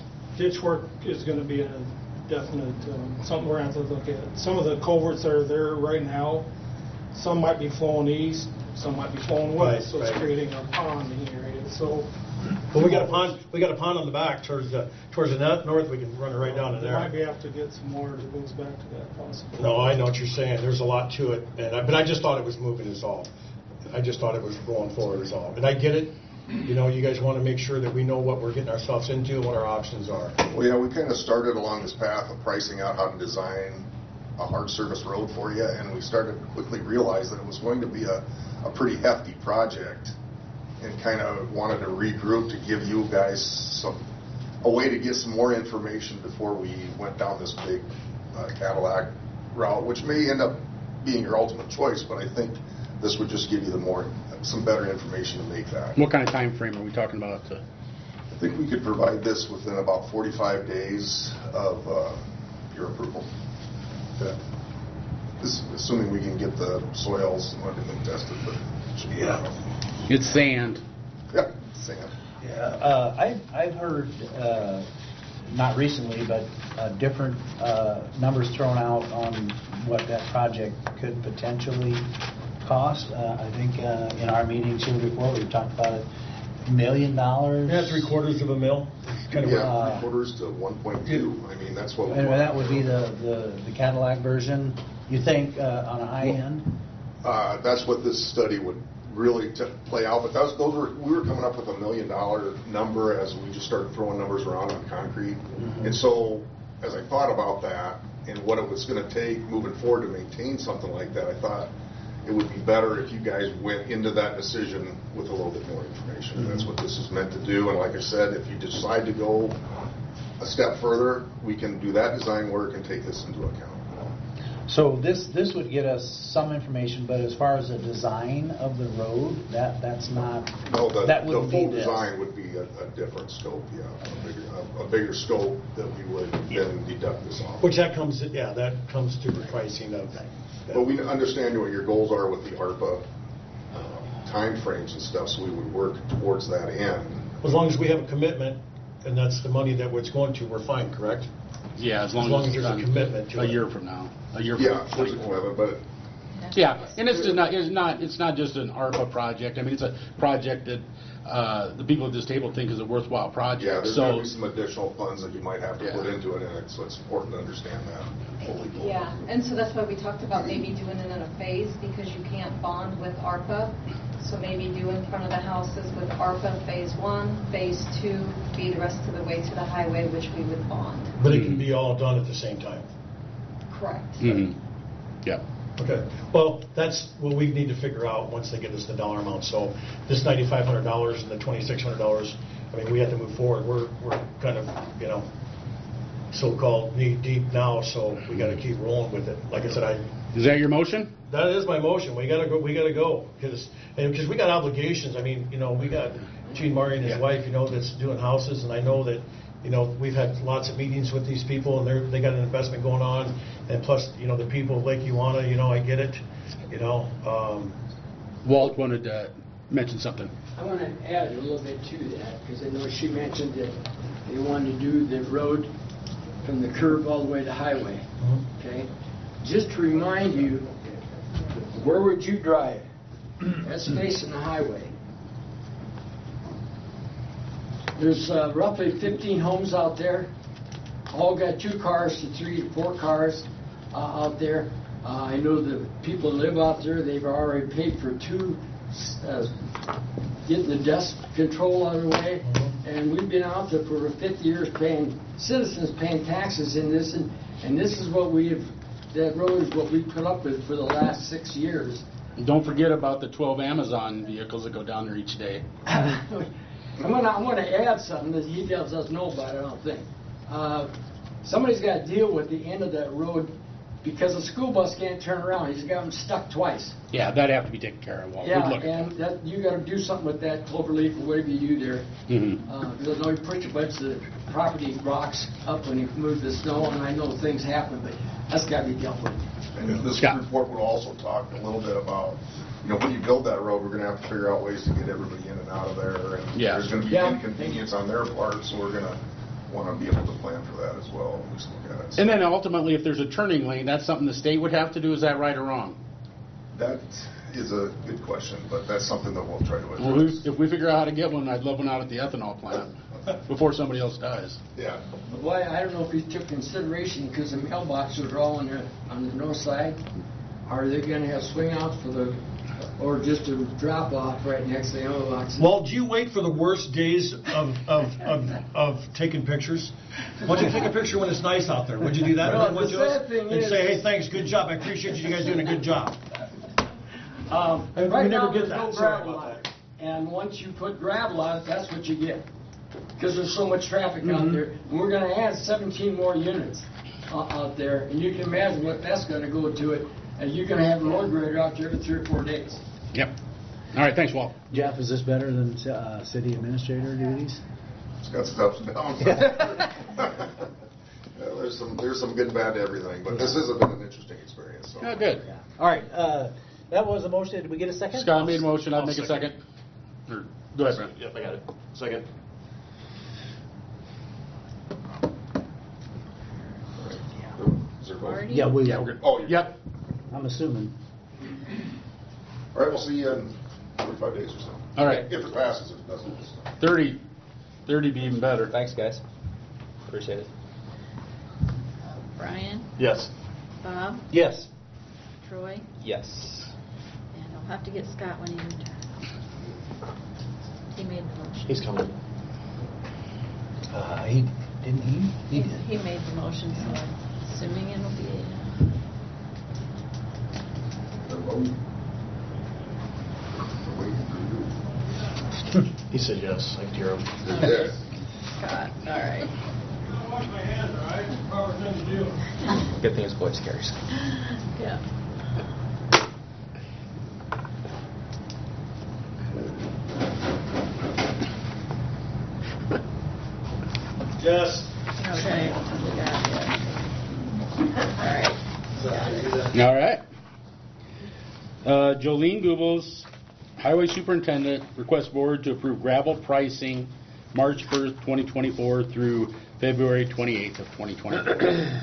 T: is going to be a definite something we're going to have to look at. Some of the culverts that are there right now, some might be flowing east, some might be flowing west, so it's creating a pond in the area. So,
B: well, we got a pond. We got a pond on the back towards the north. We can run it right down in there.
T: We might have to get some more that goes back to that possibly.
B: No, I know what you're saying. There's a lot to it, but I just thought it was moving is all. I just thought it was going forward is all. And I get it. You guys want to make sure that we know what we're getting ourselves into and what our options are.
S: Well, yeah, we kind of started along this path of pricing out how to design a hard surface road for you, and we started to quickly realize that it was going to be a pretty hefty project, and kind of wanted to regroup to give you guys a way to get some more information before we went down this big Cadillac route, which may end up being your ultimate choice, but I think this would just give you some better information to make that.
G: What kind of time frame are we talking about?
S: I think we could provide this within about 45 days of your approval.
B: Yeah.
S: Assuming we can get the soils and everything tested, but it should be
G: It's sand.
S: Yeah, sand.
P: I've heard, not recently, but different numbers thrown out on what that project could potentially cost. I think in our meetings here before, we talked about $1 million.
B: Yeah, $750,000. Kind of
S: 3/4 to 1.2. I mean, that's what.
P: And that would be the Cadillac version. You think on a high end?
S: That's what this study would really play out. But we were coming up with $1 million number as we just started throwing numbers around on concrete. Mm-hmm. And so, as I thought about that and what it was going to take moving forward to maintain something like that, I thought it would be better if you guys went into that decision with a little bit more information. Mm-hmm. That's what this is meant to do. And like I said, if you decide to go a step further, we can do that design work and take this into account.
P: So this would get us some information, but as far as the design of the road, that's not.
S: No, the
P: full
S: design would be a different scope. Yeah, a bigger scope that we would then deduct this off.
B: Which that comes to the pricing of that.
S: But we understand what your goals are with the ARPA time frames and stuff, so we would work towards that end.
B: As long as we have a commitment, and that's the money that it's going to, we're fine, correct?
G: Yeah, as long as
B: there's a commitment to
G: a
B: it.
G: year from now.
S: There's a commitment, but.
G: Yeah, and it's not just an ARPA project. I mean, it's a project that the people at this table think is a worthwhile project.
S: Yeah, there's going to be some additional funds that you might have to put into it, and so it's important to understand that fully.
I: Yeah, and so that's why we talked about maybe doing it in a phase, because you can't bond with ARPA. So maybe do in front of the houses with ARPA phase 1, phase 2, be the rest of the way to the highway, which we would bond.
B: But it can be all done at the same time.
I: Correct.
G: Mm-hmm. Yeah.
B: Okay. Well, that's what we need to figure out once they get us the dollar amount. So this $9,500 and the $2,600, I mean, we have to move forward. We're kind of, so-called knee deep now, so we got to keep rolling with it. Like I said,
G: Is that your motion?
B: That is my motion. We got to go. We got to go because we got obligations. I mean, we got Gene Murray and his wife, that's doing houses, and I know that. We've had lots of meetings with these people, and they got an investment going on, and plus, the people of Lake Ewana, I get it,
G: Walt wanted to mention something.
J: I want to add a little bit to that, because I know she mentioned that they wanted to do the road from the curb all the way to highway, okay? Just to remind you, where would you drive? That's facing the highway. There's roughly 15 homes out there, all got 2 cars to 3 to 4 cars out there. I know the people that live out there, they've already paid for 2, getting the dust control out of the way. And we've been out there for 50 years citizens paying taxes in this, and this is that road is what we put up with for the last 6 years.
G: And don't forget about the 12 Amazon vehicles that go down there each day.
J: I'm gonna add something that he doesn't know about, I don't think. Somebody's got to deal with the end of that road because the school bus can't turn around. He's got them stuck twice.
G: Yeah, that'd have to be taken care of.
J: And you got to do something with that cloverleaf or whatever you do there. Because I know you push a bunch of the property rocks up when you move the snow, and I know things happen, but that's got to be dealt with.
S: And this report will also talk a little bit about, when you build that road, we're going to have to figure out ways to get everybody in and out of there. And there's going to be inconvenience on their part, so we're going to want to be able to plan for that as well. At least look at it.
G: And then ultimately, if there's a turning lane, that's something the state would have to do. Is that right or wrong?
S: That is a good question, but that's something that we'll try to address.
G: Well, if we figure out how to get one, I'd love one out at the ethanol plant before somebody else dies.
S: Yeah.
J: But boy, I don't know if he took consideration because the mailboxes are all on the north side. Are they going to have swing outs or just a drop off right next to the mailbox?
B: Well, do you wait for the worst days of taking pictures? Why don't you take a picture when it's nice out there? Would you do that?
J: Well, the sad thing is,
B: say, hey, thanks, good job. I appreciate you guys doing a good job.
J: Right
B: we
J: now,
B: never get
J: there's
B: that.
J: no gravel on it. And once you put gravel on it, that's what you get. Because there's so much traffic out there. And we're going to add 17 more units out there. And you can imagine what that's going to go to it. And you're going to have a road grader out there every 3 or 4 days.
G: Yep. All right, thanks, Walt.
P: Jeff, is this better than city administrator duties?
S: It's got some ups and downs. There's some good and bad to everything, but this has been an interesting experience. So.
G: Oh, good.
P: All right, that was a motion. Did we get a second?
G: Scott made a motion. I'd make a second.
E: Go ahead, Brent. Yep, I got it. Second.
S: Is there a vote?
Q: Marty?
P: Yeah, we,
E: Yeah, we're good.
S: Oh,
E: Yep.
P: I'm assuming.
S: All right, we'll see you in 45 days or so.
G: All right.
S: If it passes, if it doesn't.
G: 30 be even better.
K: Thanks, guys. Appreciate it.
Q: Brian,
E: Yes.
Q: Bob,
P: Yes.
Q: Troy,
K: Yes.
Q: and I'll have to get Scott when he returns. He made the motion.
E: He's coming.
P: He didn't he? He did.
Q: He made the motion, so I'm assuming it'll be
E: He said yes. I can hear him.
S: Yeah.
Q: Scott. All right.
T: Wash my hands, all right? Proper thing to do.
K: Good thing his voice carries.
Q: Yeah.
B: Yes.
Q: Okay. We got it. All right.
G: All right. Jolene Goebbels, Highway Superintendent, requests board to approve gravel pricing March 1st, 2024 through February 28th of 2024.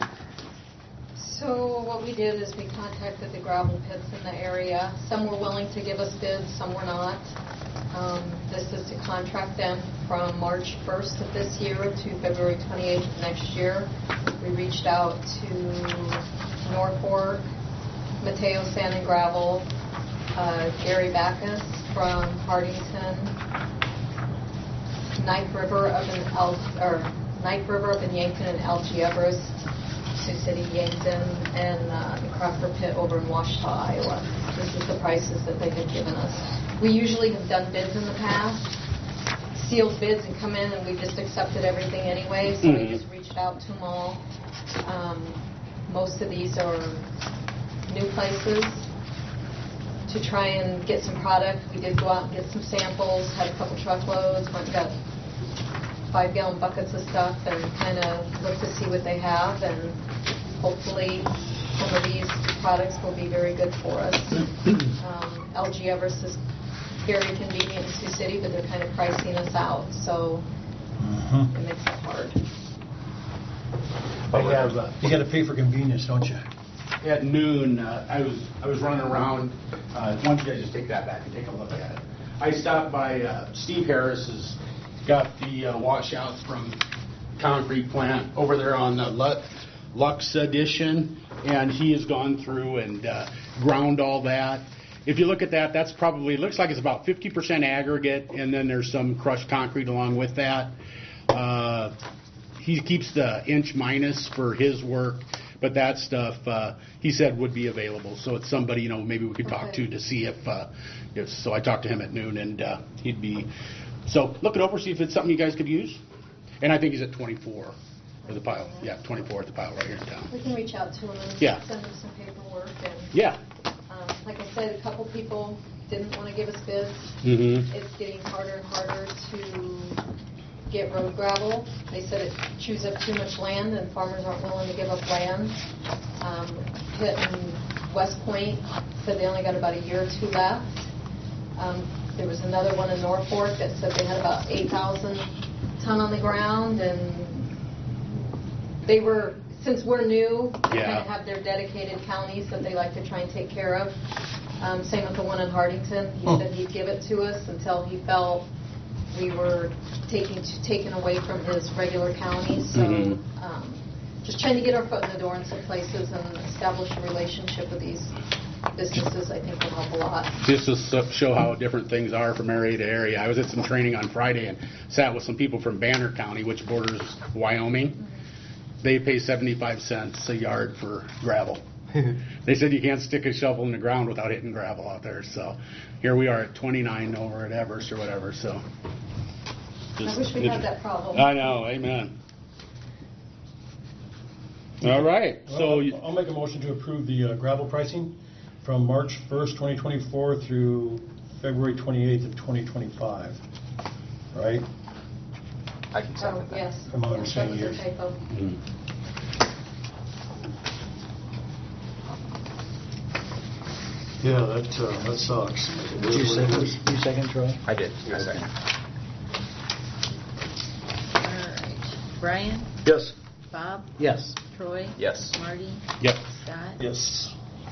I: So what we did is we contacted the gravel pits in the area. Some were willing to give us bids, some were not. This is to contract them from March 1st of this year to February 28th of next year. We reached out to North Fork, Mateo Sand and Gravel, Gary Backus from Hardington, Knife River up in Yankton and LG Everest, Sioux City, Yankton, and the Crocker Pit over in Washita, Iowa. This is the prices that they have given us. We usually have done bids in the past, sealed bids and come in and we just accepted everything anyway, so we just reached out to them all. Most of these are new places to try and get some product. We did go out and get some samples, had a couple truckloads, went and got 5-gallon buckets of stuff and kind of look to see what they have, and hopefully some of these products will be very good for us. LG Everest is very convenient in Sioux City, but they're kind of pricing us out, so it makes it hard.
B: You got to pay for convenience, don't you?
G: At noon, I was running around. Why don't you guys just take that back and take a look at it? I stopped by Steve Harris has got the washouts from concrete plant over there on the Lux Edition, and he has gone through and ground all that. If you look at that, that's probably, it looks like it's about 50% aggregate, and then there's some crushed concrete along with that. He keeps the inch minus for his work, but that stuff he said would be available. So it's somebody maybe we could talk to see if. So I talked to him at noon, and he'd be. So look it over, see if it's something you guys could use. And I think he's at 24 for the pile. Yeah, 24 at the pile right here in town.
I: We can reach out to them and send them some paperwork. And, like I said, a couple people didn't want to give us bids. It's getting harder and harder to get road gravel. They said it chews up too much land and farmers aren't willing to give up land. Pitt and West Point said they only got about a year or two left. There was another one in North Fork that said they had about 8,000 ton on the ground, and they were, since we're new, they kind of have their dedicated counties that they like to try and take care of. Same with the one in Hardington. He said he'd give it to us until he felt we were taken away from his regular counties. So just trying to get our foot in the door in some places and establish a relationship with these businesses, I think, will help a lot.
G: Just to show how different things are from area to area. I was at some training on Friday and sat with some people from Banner County, which borders Wyoming. They pay 75 cents a yard for gravel. They said you can't stick a shovel in the ground without hitting gravel out there. So here we are at 29 over at Everest or whatever. So
I: I wish we had that problem.
G: I know. Amen. All right. So
B: I'll make a motion to approve the gravel pricing from March 1st, 2024 through February 28th of 2025. Right?
K: I can second that.
I: Yes.
B: From my understanding
I: That was a typo.
B: Yeah, that sucks.
P: Did you second, Troy?
K: I did. I second.
Q: All right. Brian?
E: Yes.
Q: Bob?
P: Yes.
Q: Troy?
K: Yes.
Q: Marty?
G: Yep.
Q: Scott?
B: Yes.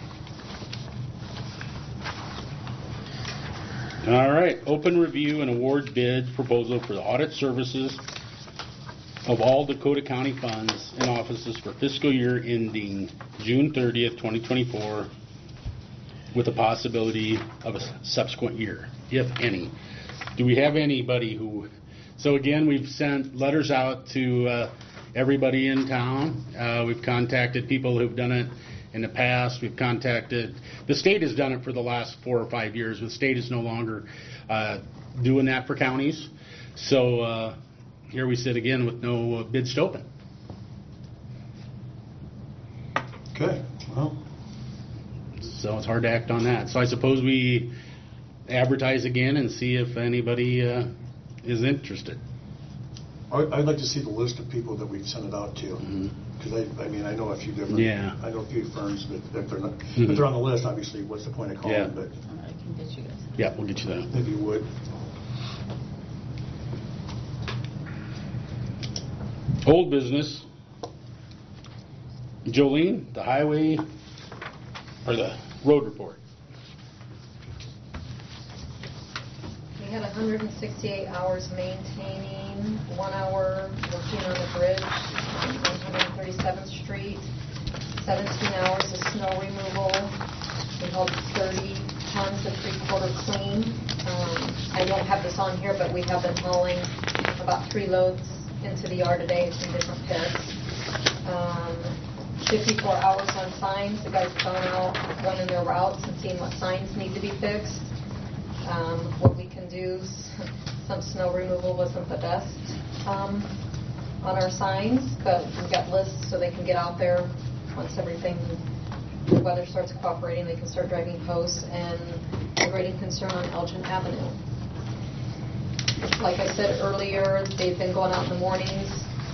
G: All right, open review and award bid proposal for the audit services of all Dakota County funds and offices for fiscal year ending June 30th, 2024, with the possibility of a subsequent year, if any. Do we have anybody who... So again, we've sent letters out to everybody in town. We've contacted people who've done it in the past. We've contacted... The state has done it for the last 4 or 5 years. The state is no longer doing that for counties. So here we sit again with no bids to open.
B: Okay, well...
G: So it's hard to act on that. So I suppose we advertise again and see if anybody is interested.
B: I'd like to see the list of people that we've sent it out to. Because I know a few different, I know a few firms, but if they're not, if they're on the list, obviously, what's the point of calling?
G: Yeah.
B: But
Q: I can get you guys.
G: Yeah, we'll get you that.
B: maybe you would.
G: Old business. Jolene, the highway, or the road report.
I: We had 168 hours maintaining, 1 hour working on the bridge on 137th Street, 17 hours of snow removal. We hauled 30 tons of 3/4 clean. I don't have this on here, but we have been hauling about 3 loads into the yard a day in 2 different pits. 54 hours on signs. The guys have gone out, running their routes and seeing what signs need to be fixed. What we can do, some snow removal wasn't the best on our signs, but we've got lists so they can get out there once everything, the weather starts cooperating, they can start driving posts, and the grading concern on Elgin Avenue. Like I said earlier, they've been going out in the mornings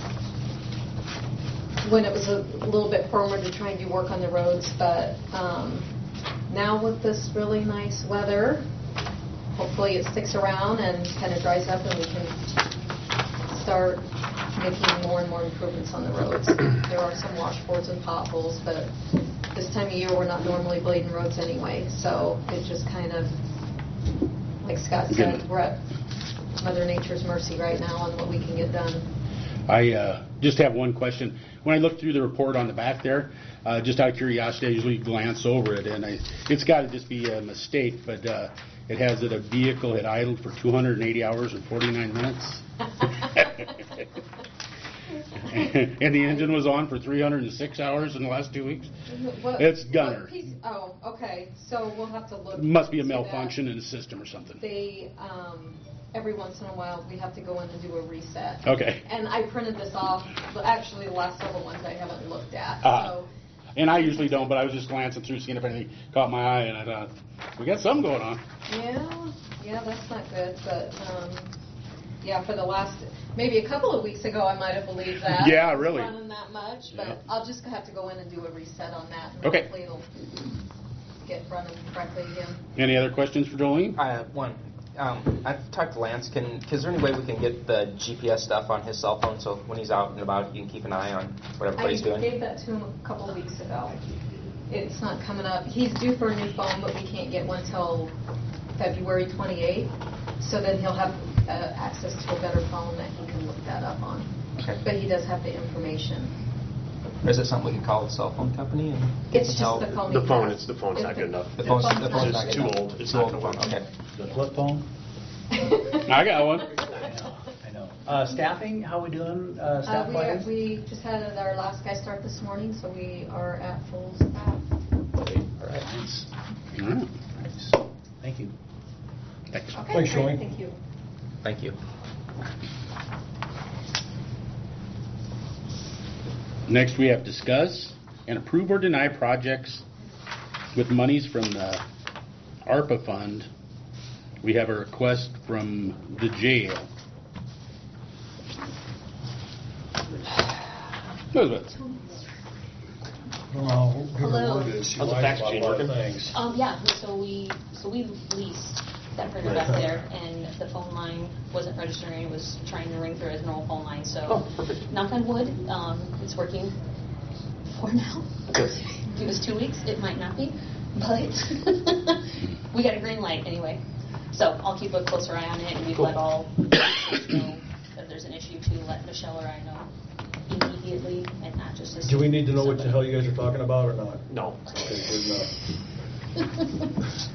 I: when it was a little bit firmer to try and do work on the roads, but now with this really nice weather, hopefully it sticks around and kind of dries up and we can start making more and more improvements on the roads. There are some washboards and potholes, but this time of year we're not normally blading roads anyway, so it just kind of, like Scott said, we're at Mother Nature's mercy right now on what we can get done.
G: I just have one question. When I look through the report on the back there, just out of curiosity, I usually glance over it, and it's got to just be a mistake, but it has that a vehicle had idled for 280 hours and 49 minutes. And the engine was on for 306 hours in the last 2 weeks. It's Gunner.
I: Oh, okay. So we'll have to look.
G: Must be a malfunction in the system or something.
I: They, every once in a while, we have to go in and do a reset.
G: Okay.
I: And I printed this off, but actually the last several ones I haven't looked at.
G: And I usually don't, but I was just glancing through, seeing if anything caught my eye, and I thought, we got something going on.
I: Yeah, that's not good, but yeah, for the last, maybe a couple of weeks ago, I might have believed that.
G: Yeah, really.
I: Running that much, but I'll just have to go in and do a reset on that. And
G: okay.
I: Hopefully it'll get running correctly again.
G: Any other questions for Jolene?
K: I have one. I've talked to Lance. Is there any way we can get the GPS stuff on his cell phone so when he's out and about, you can keep an eye on what everybody's doing?
I: I gave that to him a couple of weeks ago. It's not coming up. He's due for a new phone, but we can't get one till February 28th. So then he'll have access to a better phone that he can look that up on.
K: Okay.
I: But he does have the information.
K: Or is it something we can call the cell phone company? And
I: it's just the phone.
E: The phone's not good enough.
K: The phone's not
E: it's too old. It's not going to work.
K: Okay.
P: The flip phone?
G: I got one.
P: I know. Staffing, how are we doing staff-wise?
I: We just had our last guy start this morning, so we are at full staff.
P: All right, nice.
G: All right.
P: Nice. Thank you.
G: Thanks.
I: Okay,
B: thanks, Joey.
I: Thank you.
K: Thank you.
G: Next, we have discuss and approve or deny projects with monies from the ARPA fund. We have a request from the jail. Elizabeth.
B: I don't know how good
L: Hello.
B: a word is. She
E: How's the
B: lies
E: fax
B: about a
E: machine
B: lot of
E: working?
B: things.
L: Yeah, so we leased that printer back there, and the phone line wasn't registering. It was trying to ring through as a normal phone line. So, knock on wood, it's working for now. Give us 2 weeks, it might not be, but we got a green light anyway. So I'll keep a closer eye on it, and we've let all officers know that there's an issue to let Michelle or I know immediately, and not just as
B: Do we need to know what the hell you guys are talking about or not?
E: No.
B: Okay, good enough.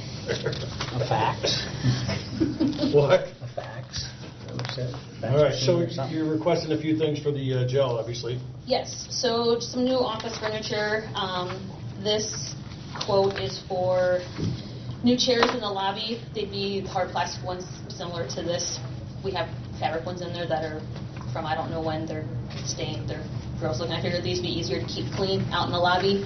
P: A fax.
B: What?
P: A fax.
B: All right, so you're requesting a few things for the jail, obviously.
L: Yes, so some new office furniture. This quote is for new chairs in the lobby. They'd be hard plastic ones similar to this. We have fabric ones in there that are from I don't know when. They're stained, they're gross looking. I figured these would be easier to keep clean out in the lobby.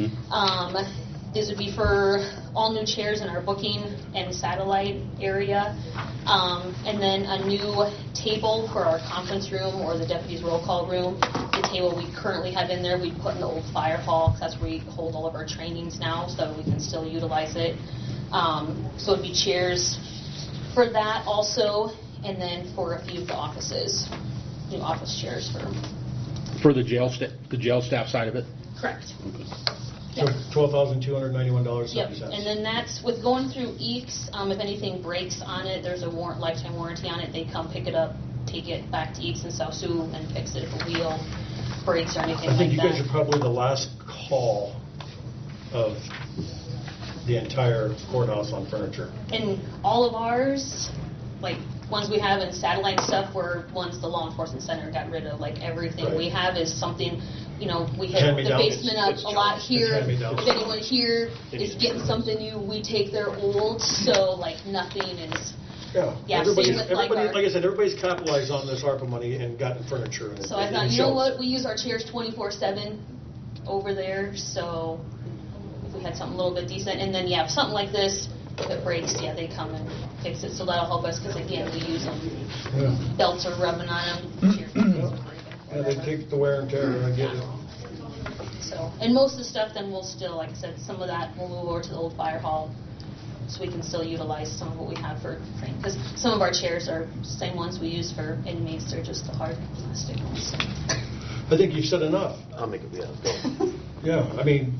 L: These would be for all new chairs in our booking and satellite area. And then a new table for our conference room or the deputy's roll call room. The table we currently have in there, we put in the old fire hall because that's where we hold all of our trainings now, so we can still utilize it. So it'd be chairs for that also, and then for a few of the offices, new office chairs
G: For the jail staff side of it?
L: Correct.
B: So $12,291.70.
L: Yep, and then that's with going through EECS. If anything breaks on it, there's a lifetime warranty on it. They come pick it up, take it back to EECS in South Sioux, and fix it if a wheel breaks or anything
B: I think
L: like
B: you
L: that.
B: guys are probably the last call of the entire courthouse on furniture.
L: And all of ours, like ones we have in satellite and stuff, were ones the law enforcement center got rid of. Like everything we have is something. You know, we hit the basement up a lot here. If anyone here is getting something new, we take their old. So, like, nothing is... Yeah, same with, like
B: I said, everybody's capitalized on this ARPA money and gotten furniture.
L: So I thought, you know what, we use our chairs 24/7 over there, so if we had something a little bit decent. And then, yeah, something like this, if it breaks, yeah, they come and fix it. So that'll help us, because, again, we use them.
B: Yeah.
L: Belts are rubbing on them.
B: Yeah, they take the wear and tear, I get it.
L: So, and most of the stuff then we'll still, like I said, some of that we'll move over to the old fire hall so we can still utilize some of what we have for training. Because some of our chairs are the same ones we use for inmates. They're just the hard plastic ones.
B: I think you've said enough.
E: I'll make it, go.
B: Yeah, I mean,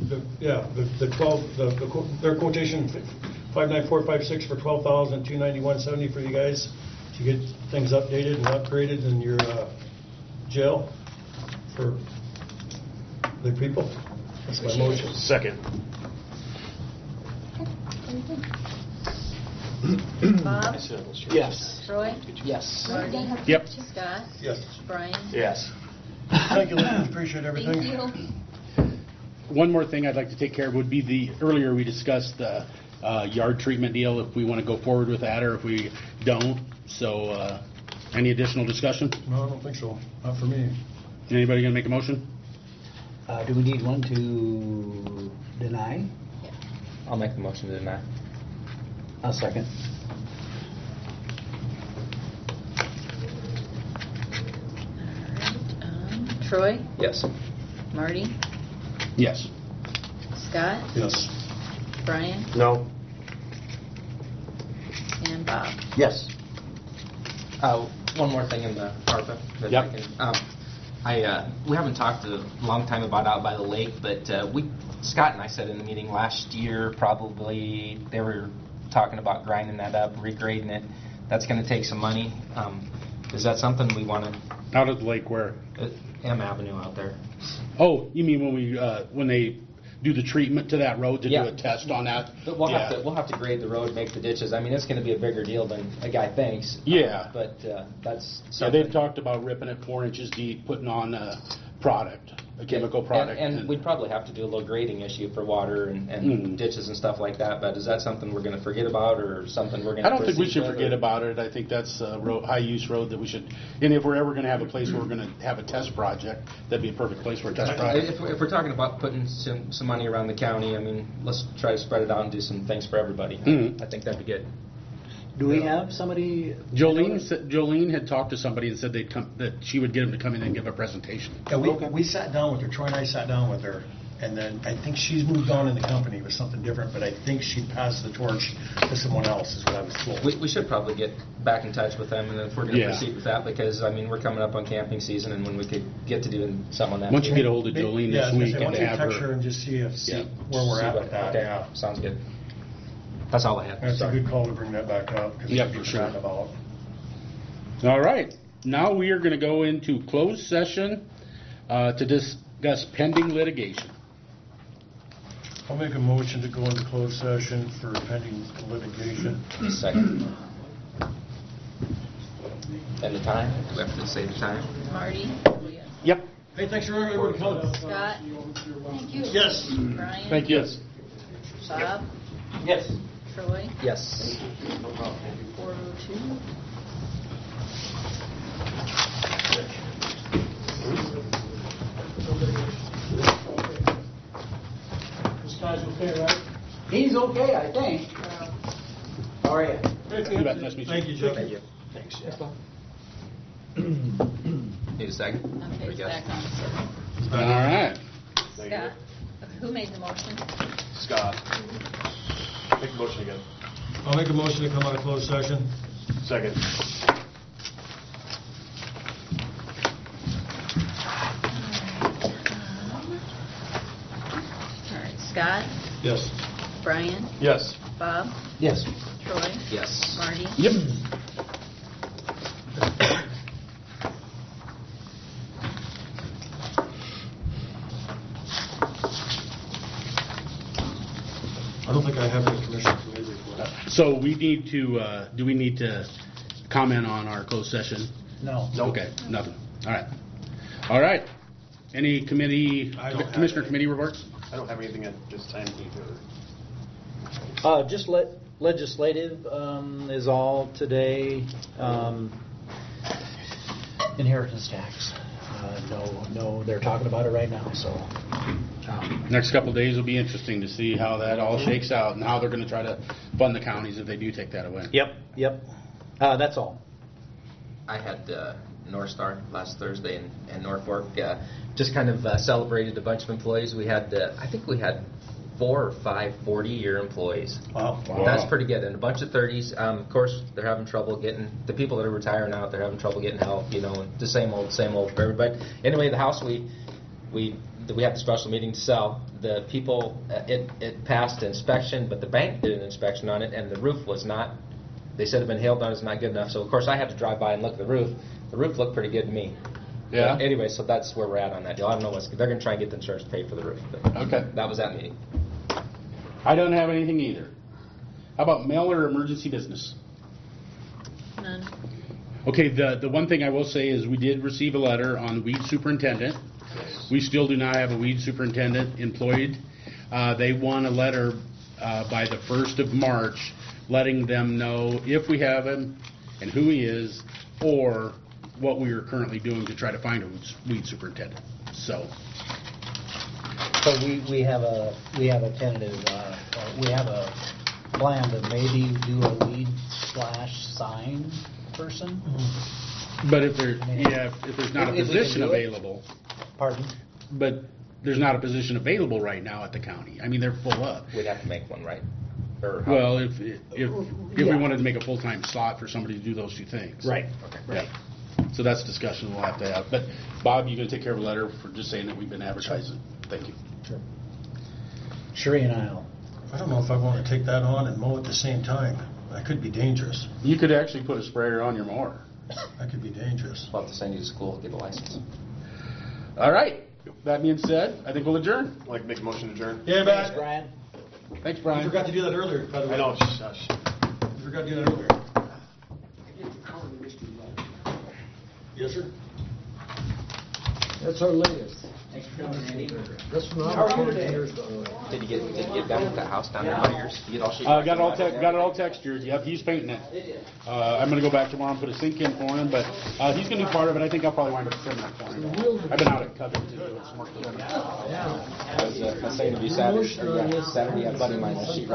B: their quotation 59456 for $12,291.70 for you guys to get things updated and upgraded in your jail for the people. That's my motion.
E: Second.
Q: Bob?
P: Yes.
Q: Troy?
P: Yes.
Q: Marty?
G: Yep.
Q: Scott?
B: Yes.
Q: Brian?
E: Yes.
B: Thank you, ladies. Appreciate everything.
L: Thank you.
G: One more thing I'd like to take care of would be earlier we discussed the yard treatment deal, if we want to go forward with that or if we don't. So any additional discussion?
B: No, I don't think so. Not for me.
G: Anybody going to make a motion?
P: Do we need one to deny?
K: I'll make the motion to deny.
P: I'll second.
Q: Troy?
K: Yes.
Q: Marty?
G: Yes.
Q: Scott?
B: Yes.
Q: Brian?
E: No.
Q: And Bob?
P: Yes.
K: One more thing in the ARPA. That
G: Yep.
K: I can, we haven't talked a long time about out by the lake, but Scott and I said in the meeting last year, probably they were talking about grinding that up, regrading it. That's going to take some money. Is that something we want to?
G: Out of the lake where?
K: M Avenue out there.
G: Oh, you mean when they do the treatment to that road to do a test on that?
K: But we'll have to grade the road, make the ditches. I mean, it's going to be a bigger deal than a guy thinks.
G: Yeah.
K: But that's
G: Yeah,
K: something.
G: they've talked about ripping it 4 inches deep, putting on a product, a chemical product.
K: And we'd probably have to do a little grading issue for water and ditches and stuff like that. But is that something we're going to forget about or something we're going to
G: I don't think we should
K: with,
G: forget about it. I think that's a high-use road that we should, and if we're ever going to have a place where we're going to have a test project, that'd be a perfect place for a test project.
K: If we're talking about putting some money around the county, I mean, let's try to spread it out and do some things for everybody. I think that'd be good.
P: Do we have somebody?
G: Jolene had talked to somebody and said that she would get them to come in and give a presentation.
B: Yeah, we sat down with her. Troy and I sat down with her, And then I think she's moved on in the company with something different, but I think she passed the torch to someone else, is what I was told.
K: We should probably get back in touch with them, and if we're going to
G: Yeah.
K: proceed with that, because, I mean, we're coming up on camping season, and when we could get to doing something on that.
G: Once you get a hold of Jolene
B: Yeah, I
G: this
B: was
G: week
B: gonna
G: and
B: say, why
G: have
B: don't you text her
G: her.
B: and just see where we're
K: See
B: at
K: what-
B: with that,
K: okay.
B: yeah.
K: Sounds good. That's all I had.
B: That's a
K: Sorry.
B: good call to bring that back up, because
G: Yep,
B: we've
G: for sure.
B: forgotten about.
G: All right. Now we are going to go into closed session to discuss pending litigation.
B: I'll make a motion to go into closed session for pending litigation.
K: Second. And the time? Do we have to say the time?
Q: Marty?
G: Yep.
B: Hey, thanks for everyone coming.
Q: Scott? Thank you.
B: Yes.
Q: Brian?
G: Thank you.
Q: Bob?
K: Yes.
Q: Troy?
K: Yes.
Q: 402?
T: This guy's okay, right?
P: He's okay, I think. How are you?
G: You bet. Nice to meet you.
B: Thank you, Joe.
K: Thank you.
B: Thanks.
K: Need a second?
Q: Okay,
K: Yes.
Q: back on.
G: All right.
Q: Scott? Who made the motion?
E: Scott. Make a motion again.
B: I'll make a motion to come out of closed session.
E: Second.
Q: All right, Scott?
B: Yes.
Q: Brian?
E: Yes.
Q: Bob?
P: Yes.
Q: Troy?
K: Yes.
Q: Marty?
G: Yep.
B: I don't think I have any commission committee report.
G: So we need to, do we need to comment on our closed session?
P: No.
G: Okay, nothing. All right. All right. Any committee,
B: I don't have
G: commissioner
B: any.
G: committee reports?
E: I don't have anything at this time either.
P: Just legislative is all today. Inheritance tax. No, they're talking about it right now, so.
G: Next couple of days will be interesting to see how that all shakes out and how they're going to try to fund the counties if they do take that away.
P: Yep. That's all.
K: I had North Star last Thursday in Norfolk. Just kind of celebrated a bunch of employees. We had, I think we had 4 or 5 40-year employees.
B: Wow.
K: That's pretty good. And a bunch of 30s. Of course, they're having trouble getting, the people that are retiring out, they're having trouble getting help, the same old for everybody. Anyway, the house we had the special meeting to sell. The people, it passed inspection, but the bank did an inspection on it, and the roof was not, they said it had been hailed on, it's not good enough. So, of course, I had to drive by and look at the roof. The roof looked pretty good to me.
G: Yeah.
K: But anyway, so that's where we're at on that deal. I don't know they're going to try and get the insurance to pay for the roof. But
G: Okay.
K: that was that meeting.
G: I don't have anything either. How about mail or emergency business?
Q: None.
G: Okay, the one thing I will say is we did receive a letter on the weed superintendent. We still do not have a weed superintendent employed. They want a letter by the 1st of March letting them know if we have him and who he is, or what we are currently doing to try to find a weed superintendent. So
P: we have a tentative, we have a plan to maybe do a weed/sign person.
G: But if there's not a
P: If we can
G: position
P: do it.
G: available.
P: Pardon?
G: But there's not a position available right now at the county. I mean, they're full up.
K: We'd have to make one, right? Or how-
G: Well, if we wanted to make a full-time slot for somebody to do those two things.
P: Right.
G: Yeah. So that's a discussion we'll have to have. But Bob, you gonna take care of a letter for just saying that we've been advertising? Thank you.
P: Sure. Sherry and I'll.
B: I don't know if I want to take that on and mow at the same time. That could be dangerous.
G: You could actually put a sprayer on your mower.
B: That could be dangerous.
K: We'll have to send you to school to get a license.
G: All right. That being said, I think we'll adjourn.
E: I'd like to make a motion to adjourn.
B: Yeah,
P: Thanks,
B: Matt.
P: Brian.
G: Thanks, Brian.
B: You forgot to do that earlier, by the way.
E: I know, shush.
B: You forgot to do that earlier. Yes, sir.
J: That's our latest.
P: Thanks for coming, Randy.
J: That's from
P: How are you today?
K: Did you get done with that house down there by yours? You get all
G: Got it all textured. Yep, he's painting it. I'm gonna go back tomorrow and put a sink in for him, but he's gonna do part of it. I think I'll probably wind up trimming it for him. I've been out at Covington doing some work for them.
K: I was saying to you Saturday, I had a buddy of mine, a sheet